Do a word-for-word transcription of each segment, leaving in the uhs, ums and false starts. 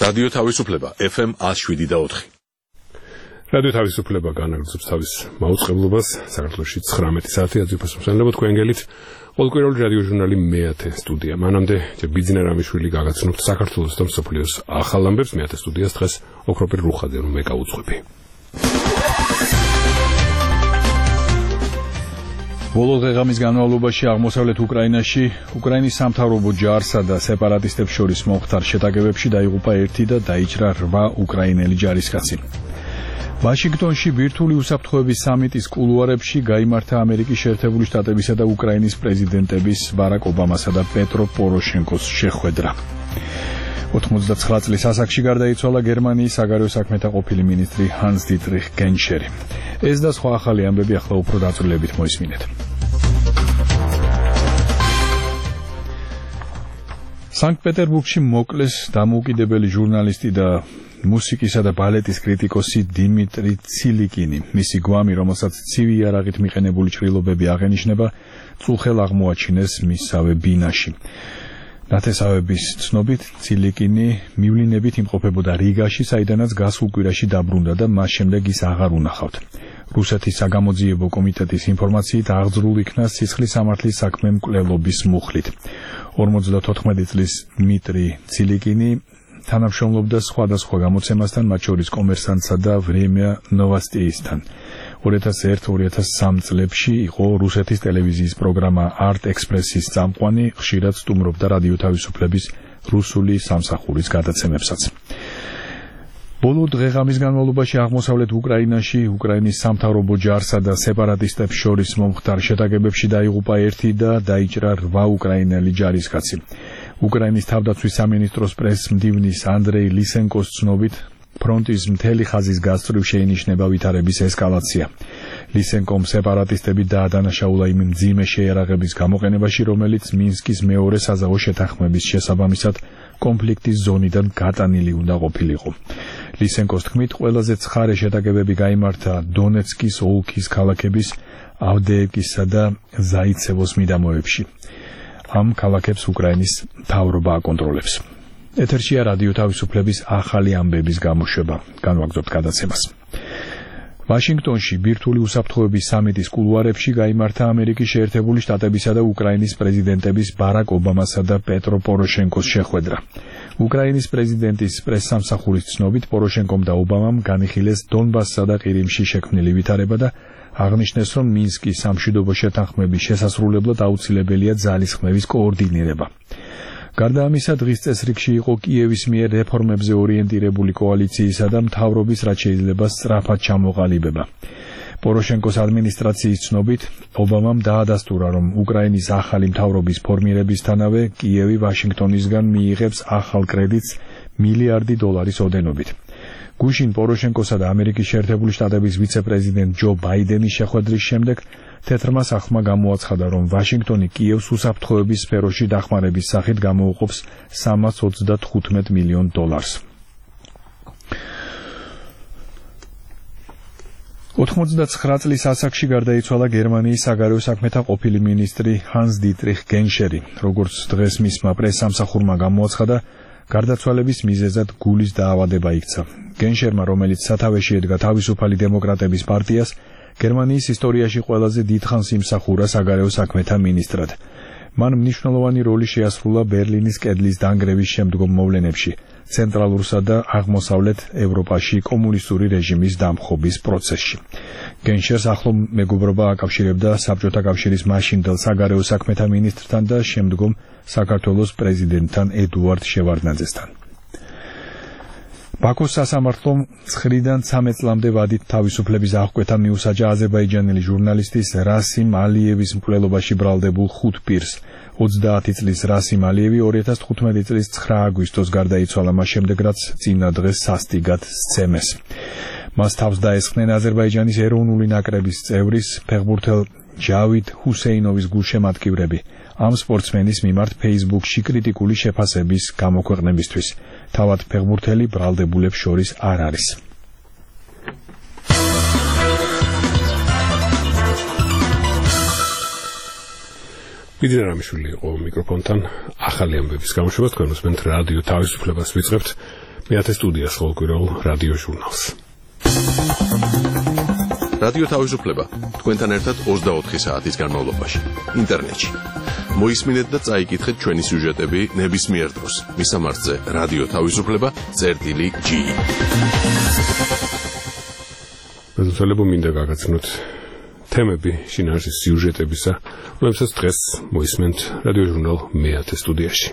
რადიო თავისუფლება ეფ ემ one oh seven და four. რადიო თავისუფლება განაგრძობს თავის მაუწყებლობას საქართველოში ცხრამეტი საათი აზრფასო მსმენელებო თქვენ გელით ყოველკვირეული რადიო ჟურნალი მეათე სტუდია. მანამდე ბიძინა რამიშვილი გაგაცნობთ საქართველოს და მსოფლიოს ახალ ამბებს. მეათე სტუდიას დღეს ოქროპირ რუხაძე რომ მეკაუძღვები. ბოლო დღეღამის განმავლობაში აღმოსავლეთ უკრაინაში უკრაინის სამთავრობო ჯარსა და სეპარატისტებს შორის მომხდარ შეტაკებებში დაიღუპა ერთი და დაიჭრა რვა უკრაინელი ჯარისკაცი. ვაშინგტონში ბირთვული უსაფრთხოების სამიტის კულუარებში გაიმართა ამერიკის შეერთებული შტატებისა და უკრაინის პრეზიდენტების ბარაკ ობამასა და პეტრო პოროშენკოს შეხვედრა. ოთხმოცდაცხრა წლის ასაკში გარდაიცვალა გერმანიის საგარეო საქმეთა ყოფილი მინისტრი ჰანს დიტრიხ გენშერი. ეს და სხვა ახალი ამბები ახლა უფრო დაწვრილებით მოისმინეთ. სანქტ-პეტერბურგში მოკლეს დამოუკიდებელი ჟურნალისტი და მუსიკისა და ბალეტის კრიტიკოსი დიმიტრი ცილიკინი. მისი გვამი, რომელსაც ცივი იარაღით მიყენებული ჭრილობები აღენიშნება, წუხელ აღმოაჩინეს მისსავე ბინაში. ნათესავების ცნობით ცილიკინი მივლინებით იმყოფებოდა რიგაში, საიდანაც გასულ კვირაში დაბრუნდა და მას შემდეგ ის აღარ უნახავთ. რუსეთის საგამოძიებო კომიტეტის ინფორმაციით აღძრულ იქნა სისხლის სამართლის საქმე მკვლელობის მუხლით. ორმოცდათოთხმეტი წლის დიმიტრი ცილიკინი თანამშრომლობდა სხვადასხვა გამოცემასთან, მათ შორის კომერსანტსა და ვრემია ნოვოსტიისთან. ორი ათას ერთ ორი ათას სამი წლებში იყო რუსეთის ტელევიზიის პროგრამა არტ ექსპრესის წამყვანი, ხშირად სტუმრობდა რადიო თავისუფლების რუსული სამსახურის გადაცემებსაც. ბოლო დღეღამის განმავლობაში აღმოსავლეთ უკრაინაში უკრაინის სამთავრობო ჯარსა და სეპარატისტებს შორის მომხდარ შეტაკებებში დაიღუპა ერთი და დაიჭრა რვა უკრაინელი ჯარისკაცი. უკრაინის თავდაცვის სამინისტროს პრესმდივნის ანდრეი ლისენკოს ცნობით, ფრონტის მთელი ხაზის გასწვრივ შეინიშნება ვითარების ესკალაცია. ლისენკომ სეპარატისტები დაადანაშაულა იმ მძიმე შეიარაღების გამოყენებაში, რომელიც მინსკის მეორე საზავო შეთანხმების შესაბამისად კონფლიქტის ზონიდან გატანილი უნდა ყოფილიყო. ლისენკოს თქმით, ყველაზე ცხარე შეტაკებები გაიმართა დონეცკის ოლქის ქალაქების ავდეევკისა და ზაიცევოს მიდამოებში. ამ ქალაქებს უკრაინის მთავრობა აკონტროლებს. ეთერშია რადიო თავისუფლების ახალი ამბების გამოშვება. განვაგრძობთ გადაცემას. ვაშინგტონში ბირთვული უსაფრთხოების სამიტის კულუარებში გაიმართა ამერიკის შეერთებული შტატებისა და უკრაინის პრეზიდენტების ბარაკ ობამასა და პეტრო პოროშენკოს შეხვედრა. უკრაინის პრეზიდენტის პრესსამსახურის ცნობით, პოროშენკომ და ობამამ განიხილეს დონბასსა და ყირიმში შექმნილი ვითარება და აღნიშნეს, რომ მინსკის სამშვიდობო შეთანხმების შესასრულებლად აუცილებელია ძალისხმევის კოორდინირება. გარდა ამისა, დღის წესრიგში იყო კიევის მიერ რეფორმებზე ორიენტირებული კოალიციისა და მთავრობის რაც შეიძლება სწრაფად ჩამოყალიბება. პოროშენკოს ადმინისტრაციის ცნობით, ობამამ დაადასტურა, რომ უკრაინის ახალი მთავრობის ფორმირებისთანავე კიევი ვაშინგტონისგან მიიღებს ახალ კრედიტს მილიარდი დოლარის ოდენობით. გუშინ პოროშენკოსა და ამერიკის შეერთებული შტატების ვიცე-პრეზიდენტ ჯო ბაიდენის შეხვედრის შემდეგ თეთრმა სახლმა გამოაცხადა, რომ ვაშინგტონი კიევს უსაფრთხოების სფეროში დახმარების სახით გამოუყოფს სამას ოცდათხუთმეტ მილიონ დოლარს. ოთხმოცდაცხრა წლის ასაკში გარდაიცვალა გერმანიის საგარეო საქმეთა ყოფილი მინისტრი ჰანს დიტრიხ გენშერი. როგორც დღეს მისმა პრესსამსახურმა გამოაცხადა, გარდაცვალების მიზეზად გულის დაავადება იქცა. გენშერმა, რომელიც სათავეში ედგა თავისუფალი დემოკრატების პარტიას, გერმანიის ისტორიაში ყველაზე დიდხანს იმსახურა საგარეო საქმეთა მინისტრად. მან მნიშვნელოვანი როლი შეასრულა ბერლინის კედლის დანგრევის შემდგომ მოვლენებში, ცენტრალურსა და აღმოსავლეთ ევროპაში კომუნისტური რეჟიმის დამხობის პროცესში. გენშერს ახლო მეგობრობა აკავშირებდა საბჭოთა კავშირის მაშინდელ საგარეო საქმეთა მინისტრთან და შემდგომ საქართველოს პრეზიდენტთან ედუარდ შევარდნაძესთან. ბაქოს სასამართლომ ცხრიდან ცამეტ წლამდე ვადით თავისუფლების აღკვეთა მიუსაჯა აზერბაიჯანელი ჟურნალისტის რასიმ ალიევის მკვლელობაში ბრალდებულ ხუთ პირს. ოცდაათი წლის რასიმ ალიევი ორი ათას თხუთმეტი წლის ცხრა აგვისტოს გარდაიცვალა, მას შემდეგ რაც წინა დღეს სასტიკად სცემეს. მას თავს დაესხნენ აზერბაიჯანის ეროვნული ნაკრების წევრის ფეხბურთელ ჯავიდ ჰუსეინოვის გულშემატკივრები. ამ სპორტსმენის მიმართ Facebook-ში კრიტიკული შეფასების გამოქვეყნებისთვის. თავად ფეხბურთელი ბრალდებულებს შორის არ არის. ბიძინა რამიშვილი იყო მიკროფონთან ახალი ამბების გამოშვება. თქვენ უსმენთ რადიო თავისუფლებას ვიწყებთ. მეათე სტუდიას ყოველკვირეულ რადიო ჟურნალს. რადიო თავისუფლება თქვენთან ერთად ოცდაოთხი საათის განმავლობაში ინტერნეტში. მოისმინეთ და წაიკითხეთ ჩვენი სიუჟეტები ნებისმიერ დროს. მისამართზე რადიო თავისუფლება წერტილი ჯი. მეზობლებო, მინდა გაგაცნოთ თემები შინაარსის სიუჟეტებისა, რომლებსაც დღეს მოისმენთ რადიო ჟურნალ მეათე სტუდიაში.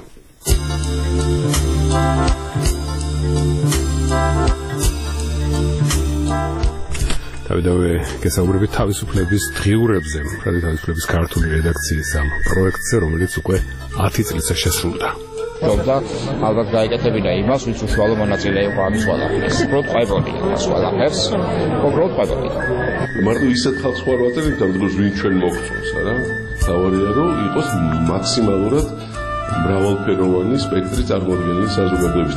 დავიდავე გესაუბრებით თავისუფლების დღიურებზე, რადიო თავისუფლების ქართული რედაქციის ამ პროექტზე, რომელიც უკვე ათი წელიწად შესრულდა. და ალბათ გაიგეთებინა იმას, ვინც უშუალო მონაწილე იყო ამის ყველაფერს. უბრალოდ ყვებოდი ამას ყველაფერს, უბრალოდ ყვებოდი. მარტო ისეთ ხალხს ხوار ვაწერთ ამ დროს ვინ ჩვენ მოგწონს, არა? თავარია რომ იყოს მაქსიმალურად მრავალფეროვანი სპექტრი წარმოდგენილი საზოგადოების.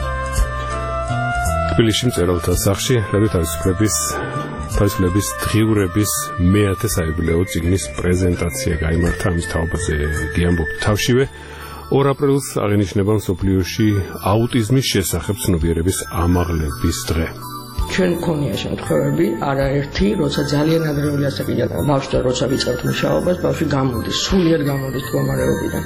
თბილისში მწერალთა სახლში რადიო თავისუფლების თავისუფლების დღიურების მეათე საიუბილეო წიგნის პრეზენტაცია გაიმართა. ამის თაობაზე გიამბობთ თავშივე. ორ აპრილს აღინიშნება მსოფლიოში აუტიზმის შესახებ ცნობიერების ამაღლების დღე. ჩვენ გქონია შემთხვევები, არაერთი, როცა ძალიან ადრეული ასაკიდან ბავშვთან როცა ვიწყებთ მუშაობას, ბავშვი გამოდის, სულიერ გამოდის მდგომარეობიდან.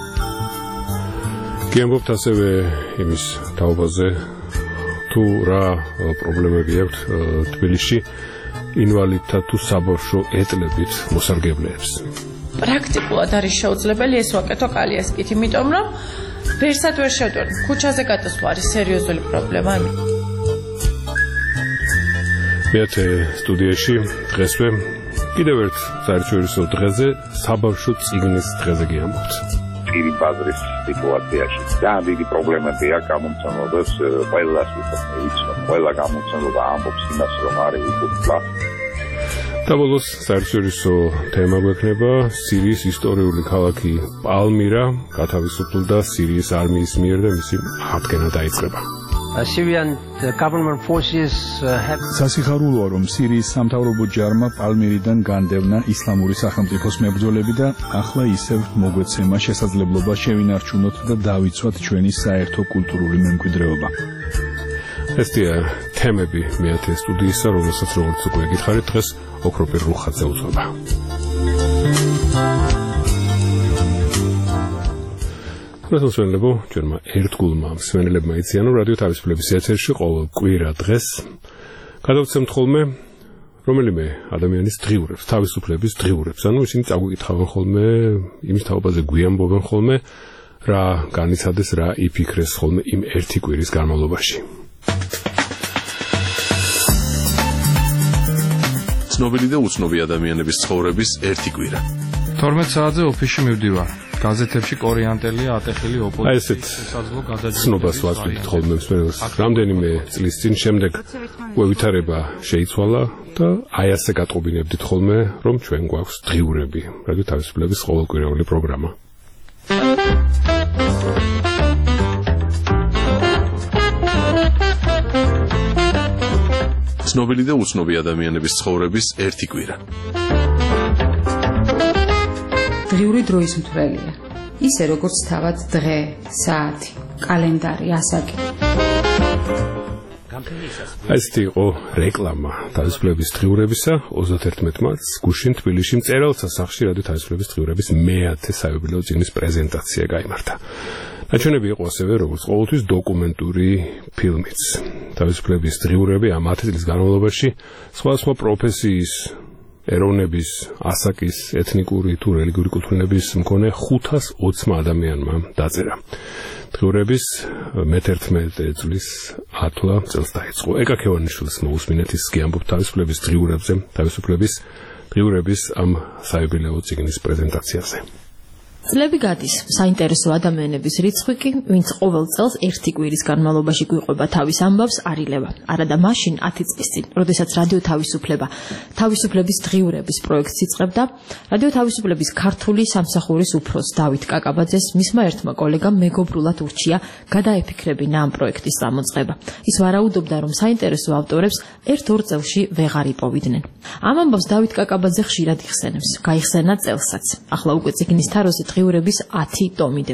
გიამბობთ ასევე იმის თაობაზე, თუ რა პრობლემები აქვს თბილისში ინვალიდთა თუ საბავშვო ეტლებით მოსარგებლეებს. პრაქტიკულად არის შეუძლებელი ეს ვაკეთო კალიასკით, იმიტომ რომ ვერსად ვერ შევდივარ. ქუჩაზე გადასვლა არის სერიოზული პრობლემა. მეათე სტუდიაში დღესვე კიდევ ერთ საერთაშორისო დღეზე, საბავშვო წიგნის დღეზე გიამბობთ. პირი ბაზრის სიტუაციაში ძალიან დიდი პრობლემებია გამომცემლობებს ყველას ვიცნობ, ყველა გამომცემლობა ამბობს იმას, რომ არის უკუპლა. და ბოლოს საერთაშორისო თემა გვექნება სირიის ისტორიული ქალაქი პალმირა გათავისუფლდა სირიის არმიის მიერ და მისი აღდგენა დაიწყება. Syrian government forces have სასიხარულოა, რომ სირიის სამთავრობო ჯარმა პალმირიდან განდევნა ისლამური სახელმწიფოს მებრძოლები და ახლა ისევ მოგვეცემა შესაძლებლობა შევინარჩუნოთ და დავიცვათ ჩვენი საერთო კულტურული მემკვიდრეობა. ესია თემები მეათე სტუდიისა, რომელსაც როგორც უკვე გითხარით, დღეს ოქროპირ რუხაძე უძღვება. მოსვენებო ჩვენმა ერთგულმა მსმენელებმა იციან, რომ რადიო თავისუფლების ეთერში ყოველ კვირა დღეს გადავცემთ ხოლმე რომელიმე ადამიანის დღიურებს, თავისუფლების დღიურებს. ანუ ისინი წაგვიკითხავენ ხოლმე, იმის თაობაზე გვიამბობენ ხოლმე, რა განიცადეს, რა იფიქრეს ხოლმე იმ ერთი კვირის განმავლობაში. ცნობილი და უცნობი ადამიანების ცხოვრების ერთი კვირა. თორმეტ საათზე ოფისში მივდივარ. გაზეთებში კორიანტელია ატეხილი ოპოზიციის შესაძლო გადაჭრა. ცნობას ვაწვდით ხოლმე მსმენელს. რამდენიმე წლის წინ შემდეგ უევითარება შეიცვალა და აი ასე გატყობინებდით ხოლმე, რომ ჩვენ გვაქვს დღიურები. რადიო თავისუფლების ყოველკვირეული პროგრამა. ცნობილი და უცნობი ადამიანების ცხოვრების ერთი კვირა. დღიური დროის მთვრელია. ისე როგორც თავად დღე, საათი, კალენდარი, ასაკი. ესეთი იყო რეკლამა თავისუფლების დღიურებისა ოცდაერთმეტ მარტს გუშინ თბილისში მწერალთა სახლში რადიო თავისუფლების დღიურების მეათე საიუბილეო წიგნის პრეზენტაცია გაიმართა. ნაჩვენები იყო ასევე როგორც ყოველთვის დოკუმენტური ფილმიც. თავისუფლების დღიურები ამ ათი წლის განმავლობაში სხვადასხვა პროფესიის, ეროვნების, ასაკის, ეთნიკური თუ რელიგიური კულტურების მქონე ხუთას ოცმა ადამიანმა დაწერა. დღიურების მეთერთმეტე წლის ათლა წელს დაიწყო. ეკა ქევანიშვილის მოусმინეთ ის გიამბობთ თავისუფლების დღიურებზე, თავისუფლების დღიურების ამ საიუბილეო წიგნის პრეზენტაციაზე. წლები გადის, საინტერესო ადამიანების რიცხვი კი, ვინც ყოველ წელს ერთი კვირის განმავლობაში გვიყვება თავის ამბავს, არ ილევა. არადა მაშინ ათი წლის წინ, როდესაც რადიო თავისუფლება თავისუფლების დღიურების პროექტს იწყებდა, რადიო თავისუფლების ქართული სამსახურის უფროს დავით კაკაბაძეს მისმა ერთმა კოლეგამ მეგობრულად ურჩია გადაეფიქრებინა ამ პროექტის წამოწყება. ის ვარაუდობდა, რომ საინტერესო ავტორებს ერთ-ორ წელში ვეღარ იპოვიდნენ. ამ ამბავს დავით კაკაბაძე ხშირად იხსენებს, გაიხსენა წელსაც. ახლა უკვე წიგნის თაროზე დღიურების ათი ტომი დევს.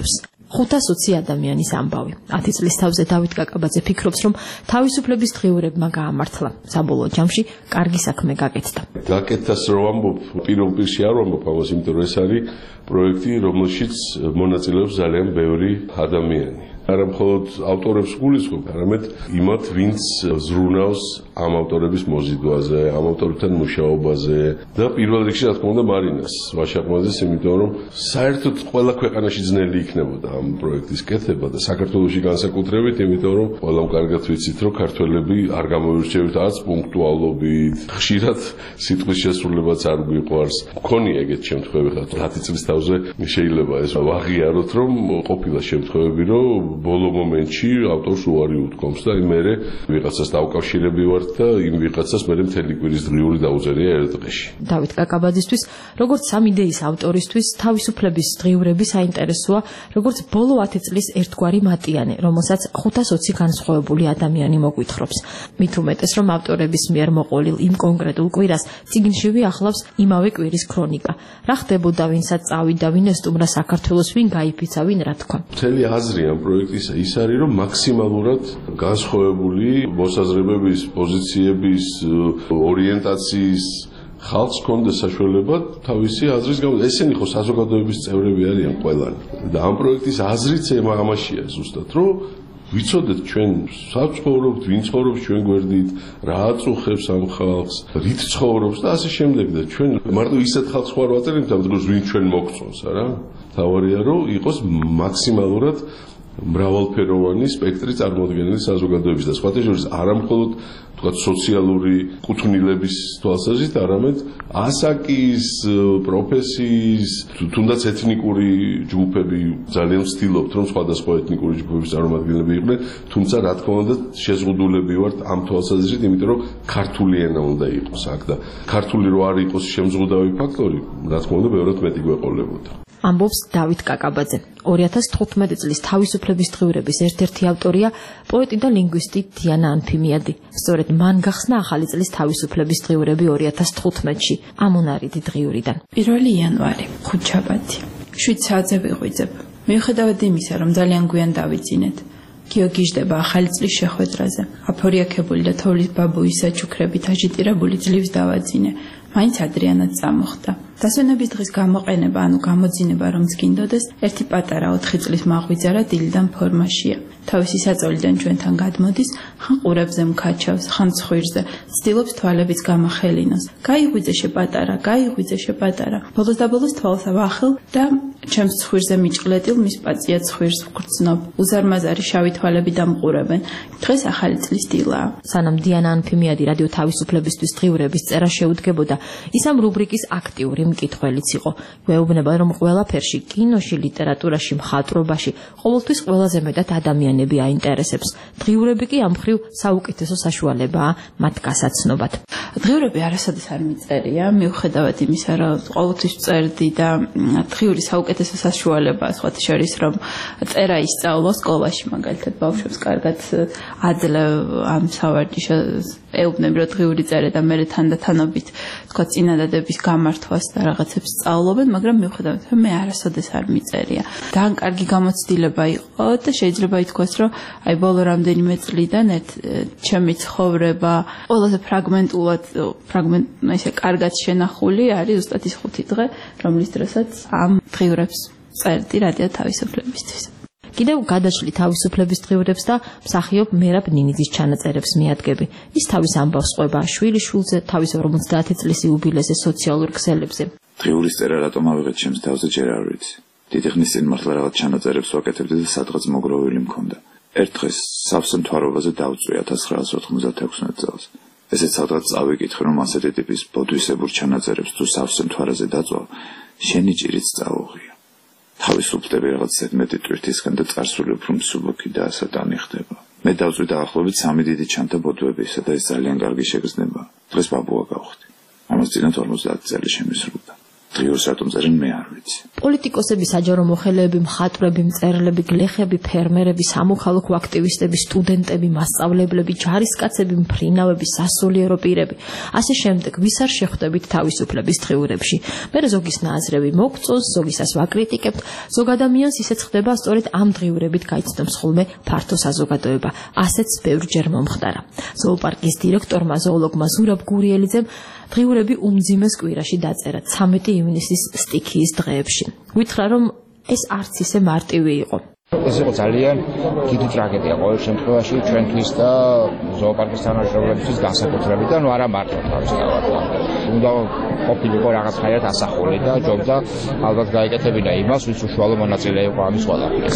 ხუთას ოცი ადამიანის ამბავი. ათი წლის თავზე დავით კაკაბაძე ფიქრობს, რომ თავისუფლების დღიურებმა გაამართლა. საბოლოო ჯამში კარგი საქმე გაკეთდა. გაკეთდას რო ამბობ, პირველ პირში არ ვამბობ ამას, იმიტომ რომ ეს არის პროექტი, რომელშიც მონაწილეობს ძალიან ბევრი ადამიანი. არა მხოლოდ ავტორებს გულისხმობ, არამედ იმათ, ვინც ზრუნავს ამ ავტორების მოზიდვაზე, ამ ავტორებთან მუშაობაზე და პირველ რიგში რა თქმა უნდა მარინას ვაშაყმაძეს, იმიტომ რომ საერთოდ ყველა ქვეყანაში ძნელი იქნებოდა ამ პროექტის კეთება და საქართველოში განსაკუთრებით, იმიტომ რომ ყველამ კარგად ვიცით, რომ ქართველები არ გამოირჩევით არც პუნქტუალობით, ხშირად სიტყვის შესრულებაც არ გვიყვარს. მქონია ეგეთ შემთხვევები, ათი წლის თავზე შეიძლება ეს ვაღიაროთ, რომ ყოფილა შემთხვევები, რომ ბოლო მომენტში ავტორს უარი უთქვამს და იმერე ვიღაცას დავკავშირები ვართ და იმ ვიღაცას მერე მთელი კვირის დღიური დაუზერია ერთ დღეში. დავით კაკაბაძისთვის, როგორც ამ იდეის ავტორისთვის, თავისუფლების დღიურები საინტერესოა, როგორც ბოლო ათი წლის ერთგვარი მატიანე, რომელსაც ხუთას ოცი განსხვავებული ადამიანი მოგვითხრობს. მით უმეტეს, რომ ავტორების მიერ მოყოლილ იმ კონკრეტულ კვირას წიგნშივე ახლავს იმავე კვირის ქრონიკა. რა ხდებოდა, ვინსაც წავიდა, ვინ ესტუმრა საქართველოს, ვინ გაიფიცა, ვინ რა თქვა. მთელი აზრი ამ პროექტისა ის არის, რომ მაქსიმალურად განსხვავებული მოსაზრებების, პოზიციების, ორიენტაციის ხალხს კონდეს საშუალება თავისი აზრის გამო. ესენი ხო საზოგადოების წევრები არიან ყველანი. და ამ პროექტის აზრიც ამაშია ზუსტად, რომ ვიცოდეთ ჩვენ სად ცხოვრობთ, ვინ ცხოვრობს ჩვენ გვერდით, რა აწუხებს ამ ხალხს, რით ცხოვრობს და ასე შემდეგ და ჩვენ მარტო ისეთ ხალხს ხარ ვაწერებთ, ამ დროს ვინ ჩვენ მოგწონს, არა? თავარია რომ იყოს მაქსიმალურად მრავალფეროვანი სპექტრი წარმოადგენელი საზოგადოების და სხვათა შორის არა მხოლოდ თქვა სოციალური კუთვნილების თვალსაზრისით, არამედ ასაკის, პროფესიის, თუნდაც ეთნიკური ჯგუფები ძალიან ვცდილობთ, რომ სხვადასხვა ეთნიკური ჯგუფების წარმომადგენლები იყვნენ, თუმცა რა თქმა უნდა შეზღუდულები ვართ ამ თვალსაზრისით, იმიტომ რომ ქართული ენა უნდა იყოს აქ და ქართული რო არ იყოს შემზღუდავი ფაქტორი, რა თქმა უნდა ბევრად მეტი გვეყოლებოდა. ამბობს დავით კაკაბაძე. ორი ათას თხუთმეტი წლის თავისუფლების დღიურების ერთ-ერთი ავტორია პოეტი და ლინგვისტი დიანა ანფიმიადი. სწორედ მან გახსნა ახალი წლის თავისუფლების დღიურები ორი ათას თხუთმეტში ამონარიდი დღიურიდან. პირველი იანვარი, ხუთშაბათი. შვიდ საათზე ვიღვიძებ. მიუხედავად იმისა, რომ ძალიან გვიან დავიძინეთ, გიოგიჟდება ახალი წლის შეხვედრაზე. აფორიაქებული და თოვლის ბაბუის საჩუქრებით აჟიტირებული ძლივს დავაძინე. მაინც ადრიანად წამოხდა. დასვენების დღის გამოყენება, ანუ გამოძინება რომც გინდოდეს, ერთი პატარა ოთხი წლის მაღვიძარა დილიდან ფორმაშია. თავისი საწოლიდან ჩვენთან გადმოდის, ხან ყურებზე მქაჩავს, ხან ცხვირზე, ცდილობს თვალებიც გამახელინოს. გაიღვიძე შეპატარა, გაიღვიძე შეპატარა. ბოლოს და ბოლოს თვალს ავახილ და ჩემს ცხვირზე მიჭყლეტილ მის პაწია ცხვირს ვგრძნობ. უზარმაზარი შავი თვალები დამყურებენ. დღეს ახალი წლის დილაა. სანამ დიანა ანფიმიადი რადიო თავისუფლებისთვის დღიურების წერა შეუდგებოდა, ის ამ რუბრიკის აქტიური მკითხველიც იყო. გვეუბნება, რომ ყველაფერში, კინოში, ლიტერატურაში, მხატვრობაში, ყოველთვის ყველაზე მეტად ადამიანები აინტერესებს. დღიურები კი ამ მხრივ საუკეთესო საშუალებაა მათ გასაცნობად. დღიურები არასოდეს არ მიწერია, მიუხედავად იმისა, რომ ყოველთვის წერდი და დღიური საუკეთესო საშუალებაა, სხვათა შორის, რომ წერა ისწავლო სკოლაში, მაგალითად, ბავშვებს კარგად აძლევ ამ სავარჯიშოს. ეუბნები, რომ დღიური წერე და მე თანდათანობით თქვა წინადადების გამართვას და რაღაცებს სწავლობენ, მაგრამ მიუხედავად ამისა, მე არასოდეს არ მიწერია. ძალიან კარგი გამოცდილება იყო და შეიძლება ითქვას, რომ აი ბოლო რამდენიმე წლიდან ერთ ჩემი ცხოვრება ყველაზე ფრაგმენტულად, ფრაგმენტ, ისე კარგად შენახული არის ზუსტად ის ხუთი დღე, რომლის დროსაც ამ დღიურებს წერდი რადიო თავისუფლებისთვის. კიდევ გადაშლი თავისუფლების დღიურებს და მსახიობ მერაბ ნინიძის ჩანაწერებს მიადგები. ის თავის ამბავს ყვება შვილიშვილზე, თავის ორმოცდაათი წლის იუბილეზე სოციალურ ქსელებზე. დღიურის წერა რატომ ავიღეთ ჩემს თავზე ჯერ არ ვიცი. დიდი ხნის წინ მართლა რაღაც ჩანაწერებს ვაკეთებდი და სადღაც მოგროვილი მქონდა. ერთ დღეს სავსე მთვარობაზე დავწვი ათას ცხრაას ოთხმოცდათექვსმეტ წელს. ესეც სადღაც წავიკითხე, რომ ასეთი ტიპის ბოდვისებურ ჩანაწერებს თუ სავსე მთვარაზე დაწვა, შენი ჭირიც წაუღია. თავისუფლდები რაღაც ზედმეტი ტვირთისგან და წარსული უფრო მსუბუქი და ასატანი ხდება. მე დავწვი დაახლოებით სამი დიდი ჩანთა ბოდვებისა და ეს ძალიან კარგი შეგრძნება. დღეს ბაბუა გავხდი. ამას წინათ ორმოცდაათი წელი შემისრულდა. დღიურს რატომ წერენ მე არ ვიცი. პოლიტიკოსები, საჯარო მოხელეები, მხატვრები, მწერლები, გლეხები, ფერმერები, სამოქალაქო აქტივისტები, სტუდენტები, მასწავლებლები, ჯარისკაცები, მფრინავები, სასულიერო პირები. ასე შემდეგ, ვის არ შეხვდებით თავისუფლების დღიურებში. მე ზოგის ნაზრები მოგწონს, ზოგისას ვაკრიტიკებთ, ზოგ ადამიანს ისეც ხდება, სწორედ ამ დღიურებით გაიცნობს ხოლმე ფართო საზოგადოება. ასეც ბევრჯერ მომხდარა. ზოოპარკის დირექტორმა, ზოოლოგმა ზურაბ გურიელიძემ დღიურები უმძიმეს კვირაში დაწერა ცამეტი ივნისის სტიქიის დღეებში. გითხრა, რომ ეს არც ისე მარტივი იყო. ეს იყო ძალიან დიდი ტრაგედია ყოველ შემთხვევაში ჩვენთვის და ზოოპარკის თანამშრომლებისთვის განსაკუთრებით და ნუ არა მარტო თავისთავად. უნდა ყოფილიყო რაღაცნაირად ასახული და ჯობდა ალბათ გაეკეთებინა იმას, ვის უშუალო მონაწილე იყო ამის ყველაფრის.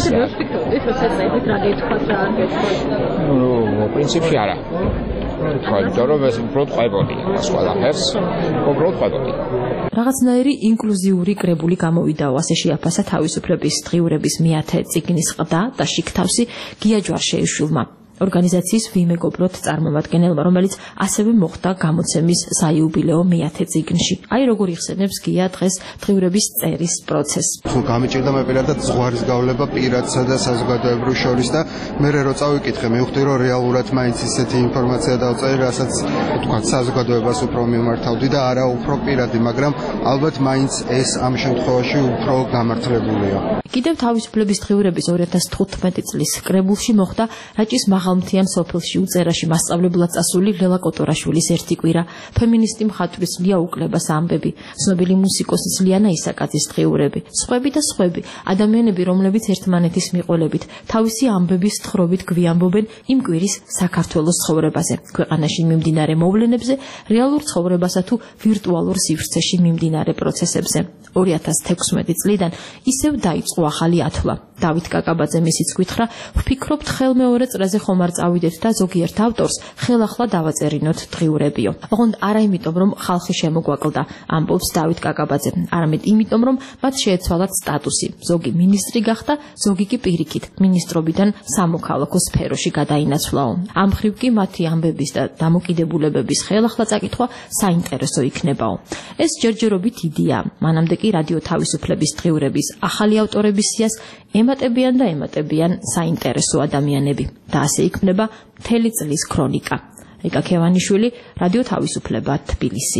ნუ პრინციპში არა. თქვა, იმიტომ რომ ეს უბრალოდ ყვებოდი ამ ყველაფერს, უბრალოდ ყვებოდი. რაღაცნაირი ინკლუზიური კრებული გამოვიდაო, ასე შეაფასა თავისუფლების დღიურების მეათე წიგნის ყდა და შიგთავსი გია ჯვარშეიშვილმა. ორგანიზაციის ვიმეგობროთ წარმომადგენელმა, რომელიც ასევე მოხდა გამოცემის საიუბილეო მეათე წიგნში. აი როგორ იხსენებს გია დღეს დღიურების წერის პროცესს. ხო, გამიჭირდა მე პირადად ზღვარის გავლება პირადსა და საზოგადოებრივ შორის და მე რო წავიკითხე, მივხვდი რომ რეალურად მაინც ისეთი ინფორმაცია დავწერე, რასაც თქვა საზოგადოებას უფრო მიმართავდი და არა უფრო პირადი, მაგრამ ალბათ მაინც ეს ამ შემთხვევაში უფრო გამართლებულია. კიდევ თავისუფლების დღიურების ორი ათას თხუთმეტი წლის კრებულში მოხდა რაჭის მაღალმთიან სოფელში უწერაში მასწავლებლად წასული ლელა კოტორაშვილის ერთი კვირა, ფემინისტი მხატვრის ლია უკლებას ამბები, ცნობილი მუსიკოსის ლიანა ისაკაძის დღიურები, სხვები და სხვები, ადამიანები, რომლებიც ერთმანეთის მიყოლებით, თავისი ამბების თხრობით გვიამბობენ იმ კვირის საქართველოს ცხოვრებაზე, ქვეყანაში მიმდინარე მოვლენებზე, რეალურ ცხოვრებასა თუ ვირტუალურ სივრცეში მიმდინარე პროცესებზე. ორი ათას თექვსმეტი წლიდან ისევ დაიწყო ახალი ათვლა. დავით კაკაბაძე მისიც გითხრა, ვფიქრობთ ხელმეორე წრეზე ხომ არ წავიდეთ და ზოგიერთ ავტორს ხელახლა დავაწერინოთ დღიურებიო. ოღონდ არა იმიტომ, რომ ხალხი შემოგვაკლდა, ამბობს დავით კაკაბაძე, არამედ იმიტომ, რომ მათ შეეცვალათ სტატუსი. ზოგი მინისტრი გახდა, ზოგი კი პირიქით მინისტრობიდან სამოქალაქო სფეროში გადაინაცვლაო. ამ მხრივ კი მათი ამბების და დამოკიდებულებების ხელახლა წაკითხვა საინტერესო იქნებაო. ეს ჯერჯერობით იდეა, მანამდე კი რადიო თავისუფლების დღიურების ახალი ავტორების სიას ემატებიან და ემატებიან საინტერესო ადამიანები და ასე იქმნება მთელი წლის ქრონიკა. რიკა ქევანიშვილი, რადიო თავისუფლება, თბილისი.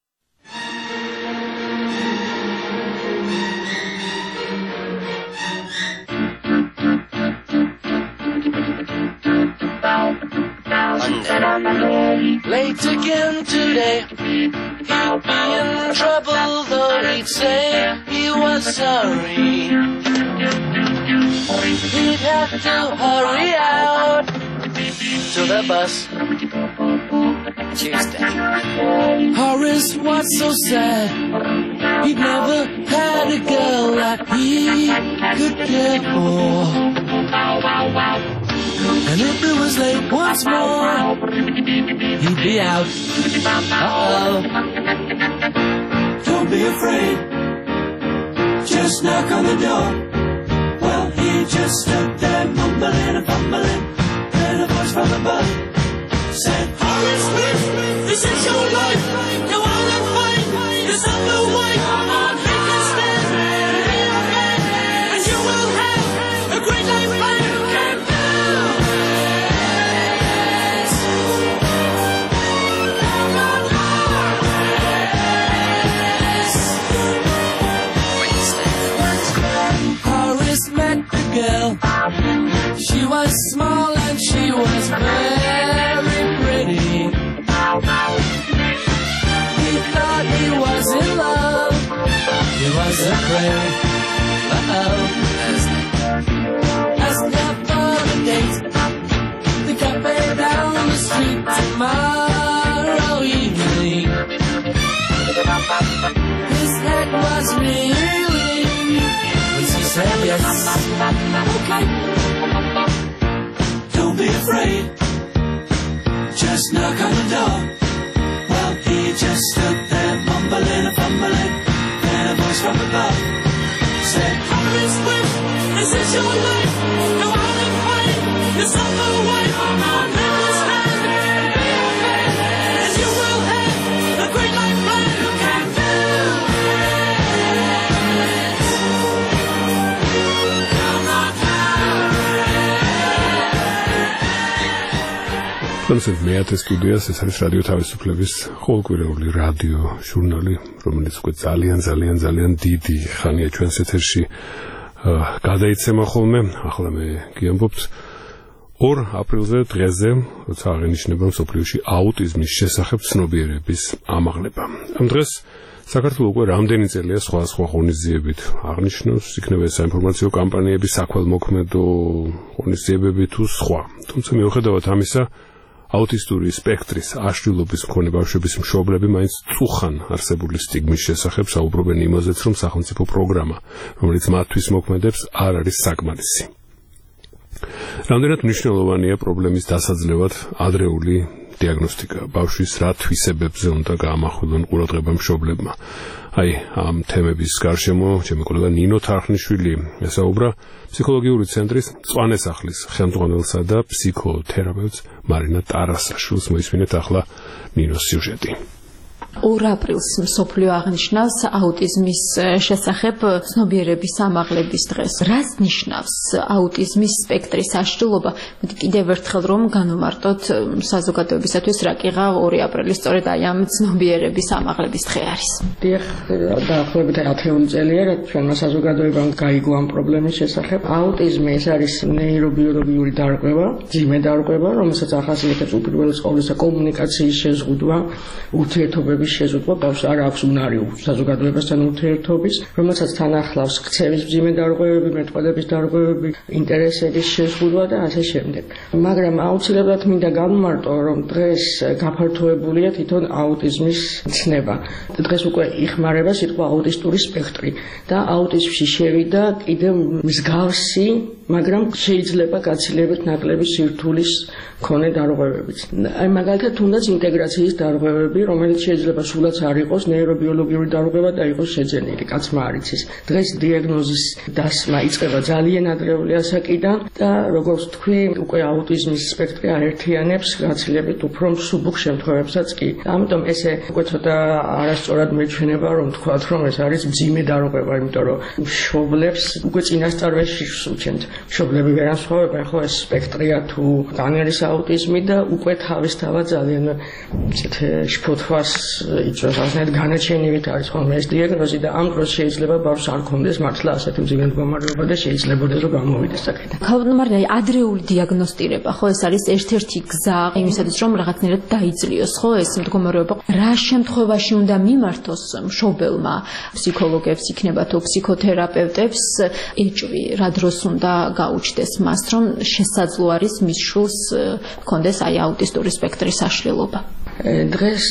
Late again today, he'd be in trouble, though he'd say he was sorry. He'd have to hurry out to the bus. Tuesday. Horace, what's so sad? He'd never had a girl that he could care for. And if it was late once more, he'd be out. Uh-oh. Don't be afraid. Just knock on the door. Well, he just stood there mumbling and fumbling. Then a voice from above said, Horace, this is your life. Go on and fight. It's not the way. Come on, make a stand. Be your head. And you will have a great life plan. You can do girl. She was small and she was very pretty. He thought he was in love. He was afraid. Uh-oh. Asked her for a date. The cafe down the street tomorrow evening. His head was reeling when she said yes. Okay. Don't be afraid. Just knock on the door. Well, he just stood there mumbling and fumbling. Then a voice from above said, Horace, this is your life. Go on and fight. It's not the way. Come on, make this stand. Be okay. And you will have a great life plan. You can do it. Koncept მეათე სტუდიას ეს არის რადიო თავისუფლების ყოველკვირეული რადიო ჟურნალი, რომელიც უკვე ძალიან ძალიან ძალიან დიდი ხანია ჩვენს ეთერში გადაიცემა ხოლმე. ახლა მე გიამბობთ ორ აპრილზე დღეზე, როცა აღინიშნება მსოფლიოში აუტიზმის შესახებ ცნობიერების ამაღლება. ამ დღეს საქართველოს უკვე რამდენი წელია სხვადასხვა ღონისძიებით აღნიშნავს, იქნება საინფორმაციო კამპანიები, საქველმოქმედო ღონისძიებები თუ სხვა. თუმცა მიუხედავად ამისა, აუტისტური სპექტრის აშლილობის მქონე ბავშვების მშობლები მაინც წუხან არსებული სტიგმის შესახებ საუბრობენ იმაზეც, რომ სახელმწიფო პროგრამა, რომელიც მათთვის მოქმედებს, არ არის საკმარისი. რამდენად მნიშვნელოვანია პრობლემის დასაძლევად ადრეული დიაგნოსტიკა, ბავშვის რა თვისებებზე უნდა გაამახვილონ ყურადღება მშობლებმა. აი, ამ თემების გარშემო ჩემი კოლეგა ნინო თარხნიშვილი ესაუბრა ფსიქოლოგიური ცენტრის მწვანესახლის ხელმძღვანელსა და ფსიქოთერაპევტს მარინა ტარასაშვილს. მოისმინეთ ახლა ნინოს სიუჟეტი. ორ აპრილს მსოფლიო აღნიშნავს აუტიზმის შესახებ ცნობიერების ამაღლების დღეს. რას ნიშნავს აუტიზმის სპექტრის აშლილობა? მოდი კიდევ ერთხელ რომ განვმარტოთ საზოგადოებისათვის რა კიღა ორი აპრილი სწორედ აი ამ ცნობიერების ამაღლების დღე არის. დიახ, დაახლოებით ათეული წელია, რაც ჩვენმა საზოგადოებამ გაიგო ამ პრობლემის შესახებ. აუტიზმი ეს არის ნეირობიოლოგიური დარღვევა, ძიმე დარღვევა, რომელსაც ახასიათებს უპირველეს ყოვლისა კომუნიკაციის შეზღუდვა, ურთიერთობების შეზღუდვა, ბავშვს არ აქვს უნარი საზოგადოებასთან ურთიერთობის, რომელსაც თან ახლავს ქცევის მძიმე დარღვევები, მეტყველების დარღვევები, ინტერესების შეზღუდვა და ასე შემდეგ. მაგრამ აუცილებლად მინდა გამომარტო, რომ დღეს გაფართოებულია თვითონ აუტიზმის ცნება. დღეს უკვე იხმარება სიტყვა აუტისტური სპექტრი და აუტიზმში შევიდა კიდევ მსგავსი, მაგრამ შეიძლება გაცილებით ნაკლები სირთულის მქონე დარღვევებიც. აი მაგალითად თუნდაც ინტეგრაციის დარღვევები, რომელიც შეიძლება სულაც არ იყოს ნეირობიოლოგიური დარღვევა და იყოს შეძენილი, კაცმა არ იცის. დღეს დიაგნოზის დასმა იწყება ძალიან ადრეული ასაკიდან და როგორც თქვი, უკვე აუტიზმის სპექტრი აერთიანებს გაცილებით უფრო მსუბუქ შემთხვევებსაც კი. ამიტომ ესე უკვე ცოტა არასწორად მეჩვენება, რომ თქვათ, რომ ეს არის მძიმე დარღვევა, იმიტომ რომ მშობლებს უკვე წინასწარვეში სუჩენთ. მშობლები ვერ ასხოვებენ, ხო ეს სპექტრია თუ თან არის აუტიზმი და უკვე თავისთავად ძალიან ცეთ შფოთვას იწვევს, ასეთ განაჩენივით არის ხოლმე ეს დიაგნოზი და ამ დროს შეიძლება ბავშვს არ ქონდეს მართლა ასეთი მძიმე მდგომარეობა და შეიძლებაოდეს რომ გამოვიდეს აქედან. ქალბატონო, ადრეული დიაგნოსტირება, ხო ეს არის ერთ-ერთი გზა იმისათვის, რომ რაღაცნაირად დაიძლიოს, ხო ეს მდგომარეობა. რა შემთხვევაში უნდა მიმართოს მშობელმა ფსიქოლოგებს, იქნება თუ ფსიქოთერაპევტებს ეჭვი, რა დროს უნდა გაუჩნდეს მას, რომ შესაძლო არის მის შულს ჰქონდეს აი აუტისტური სპექტრის აშლილობა. დღეს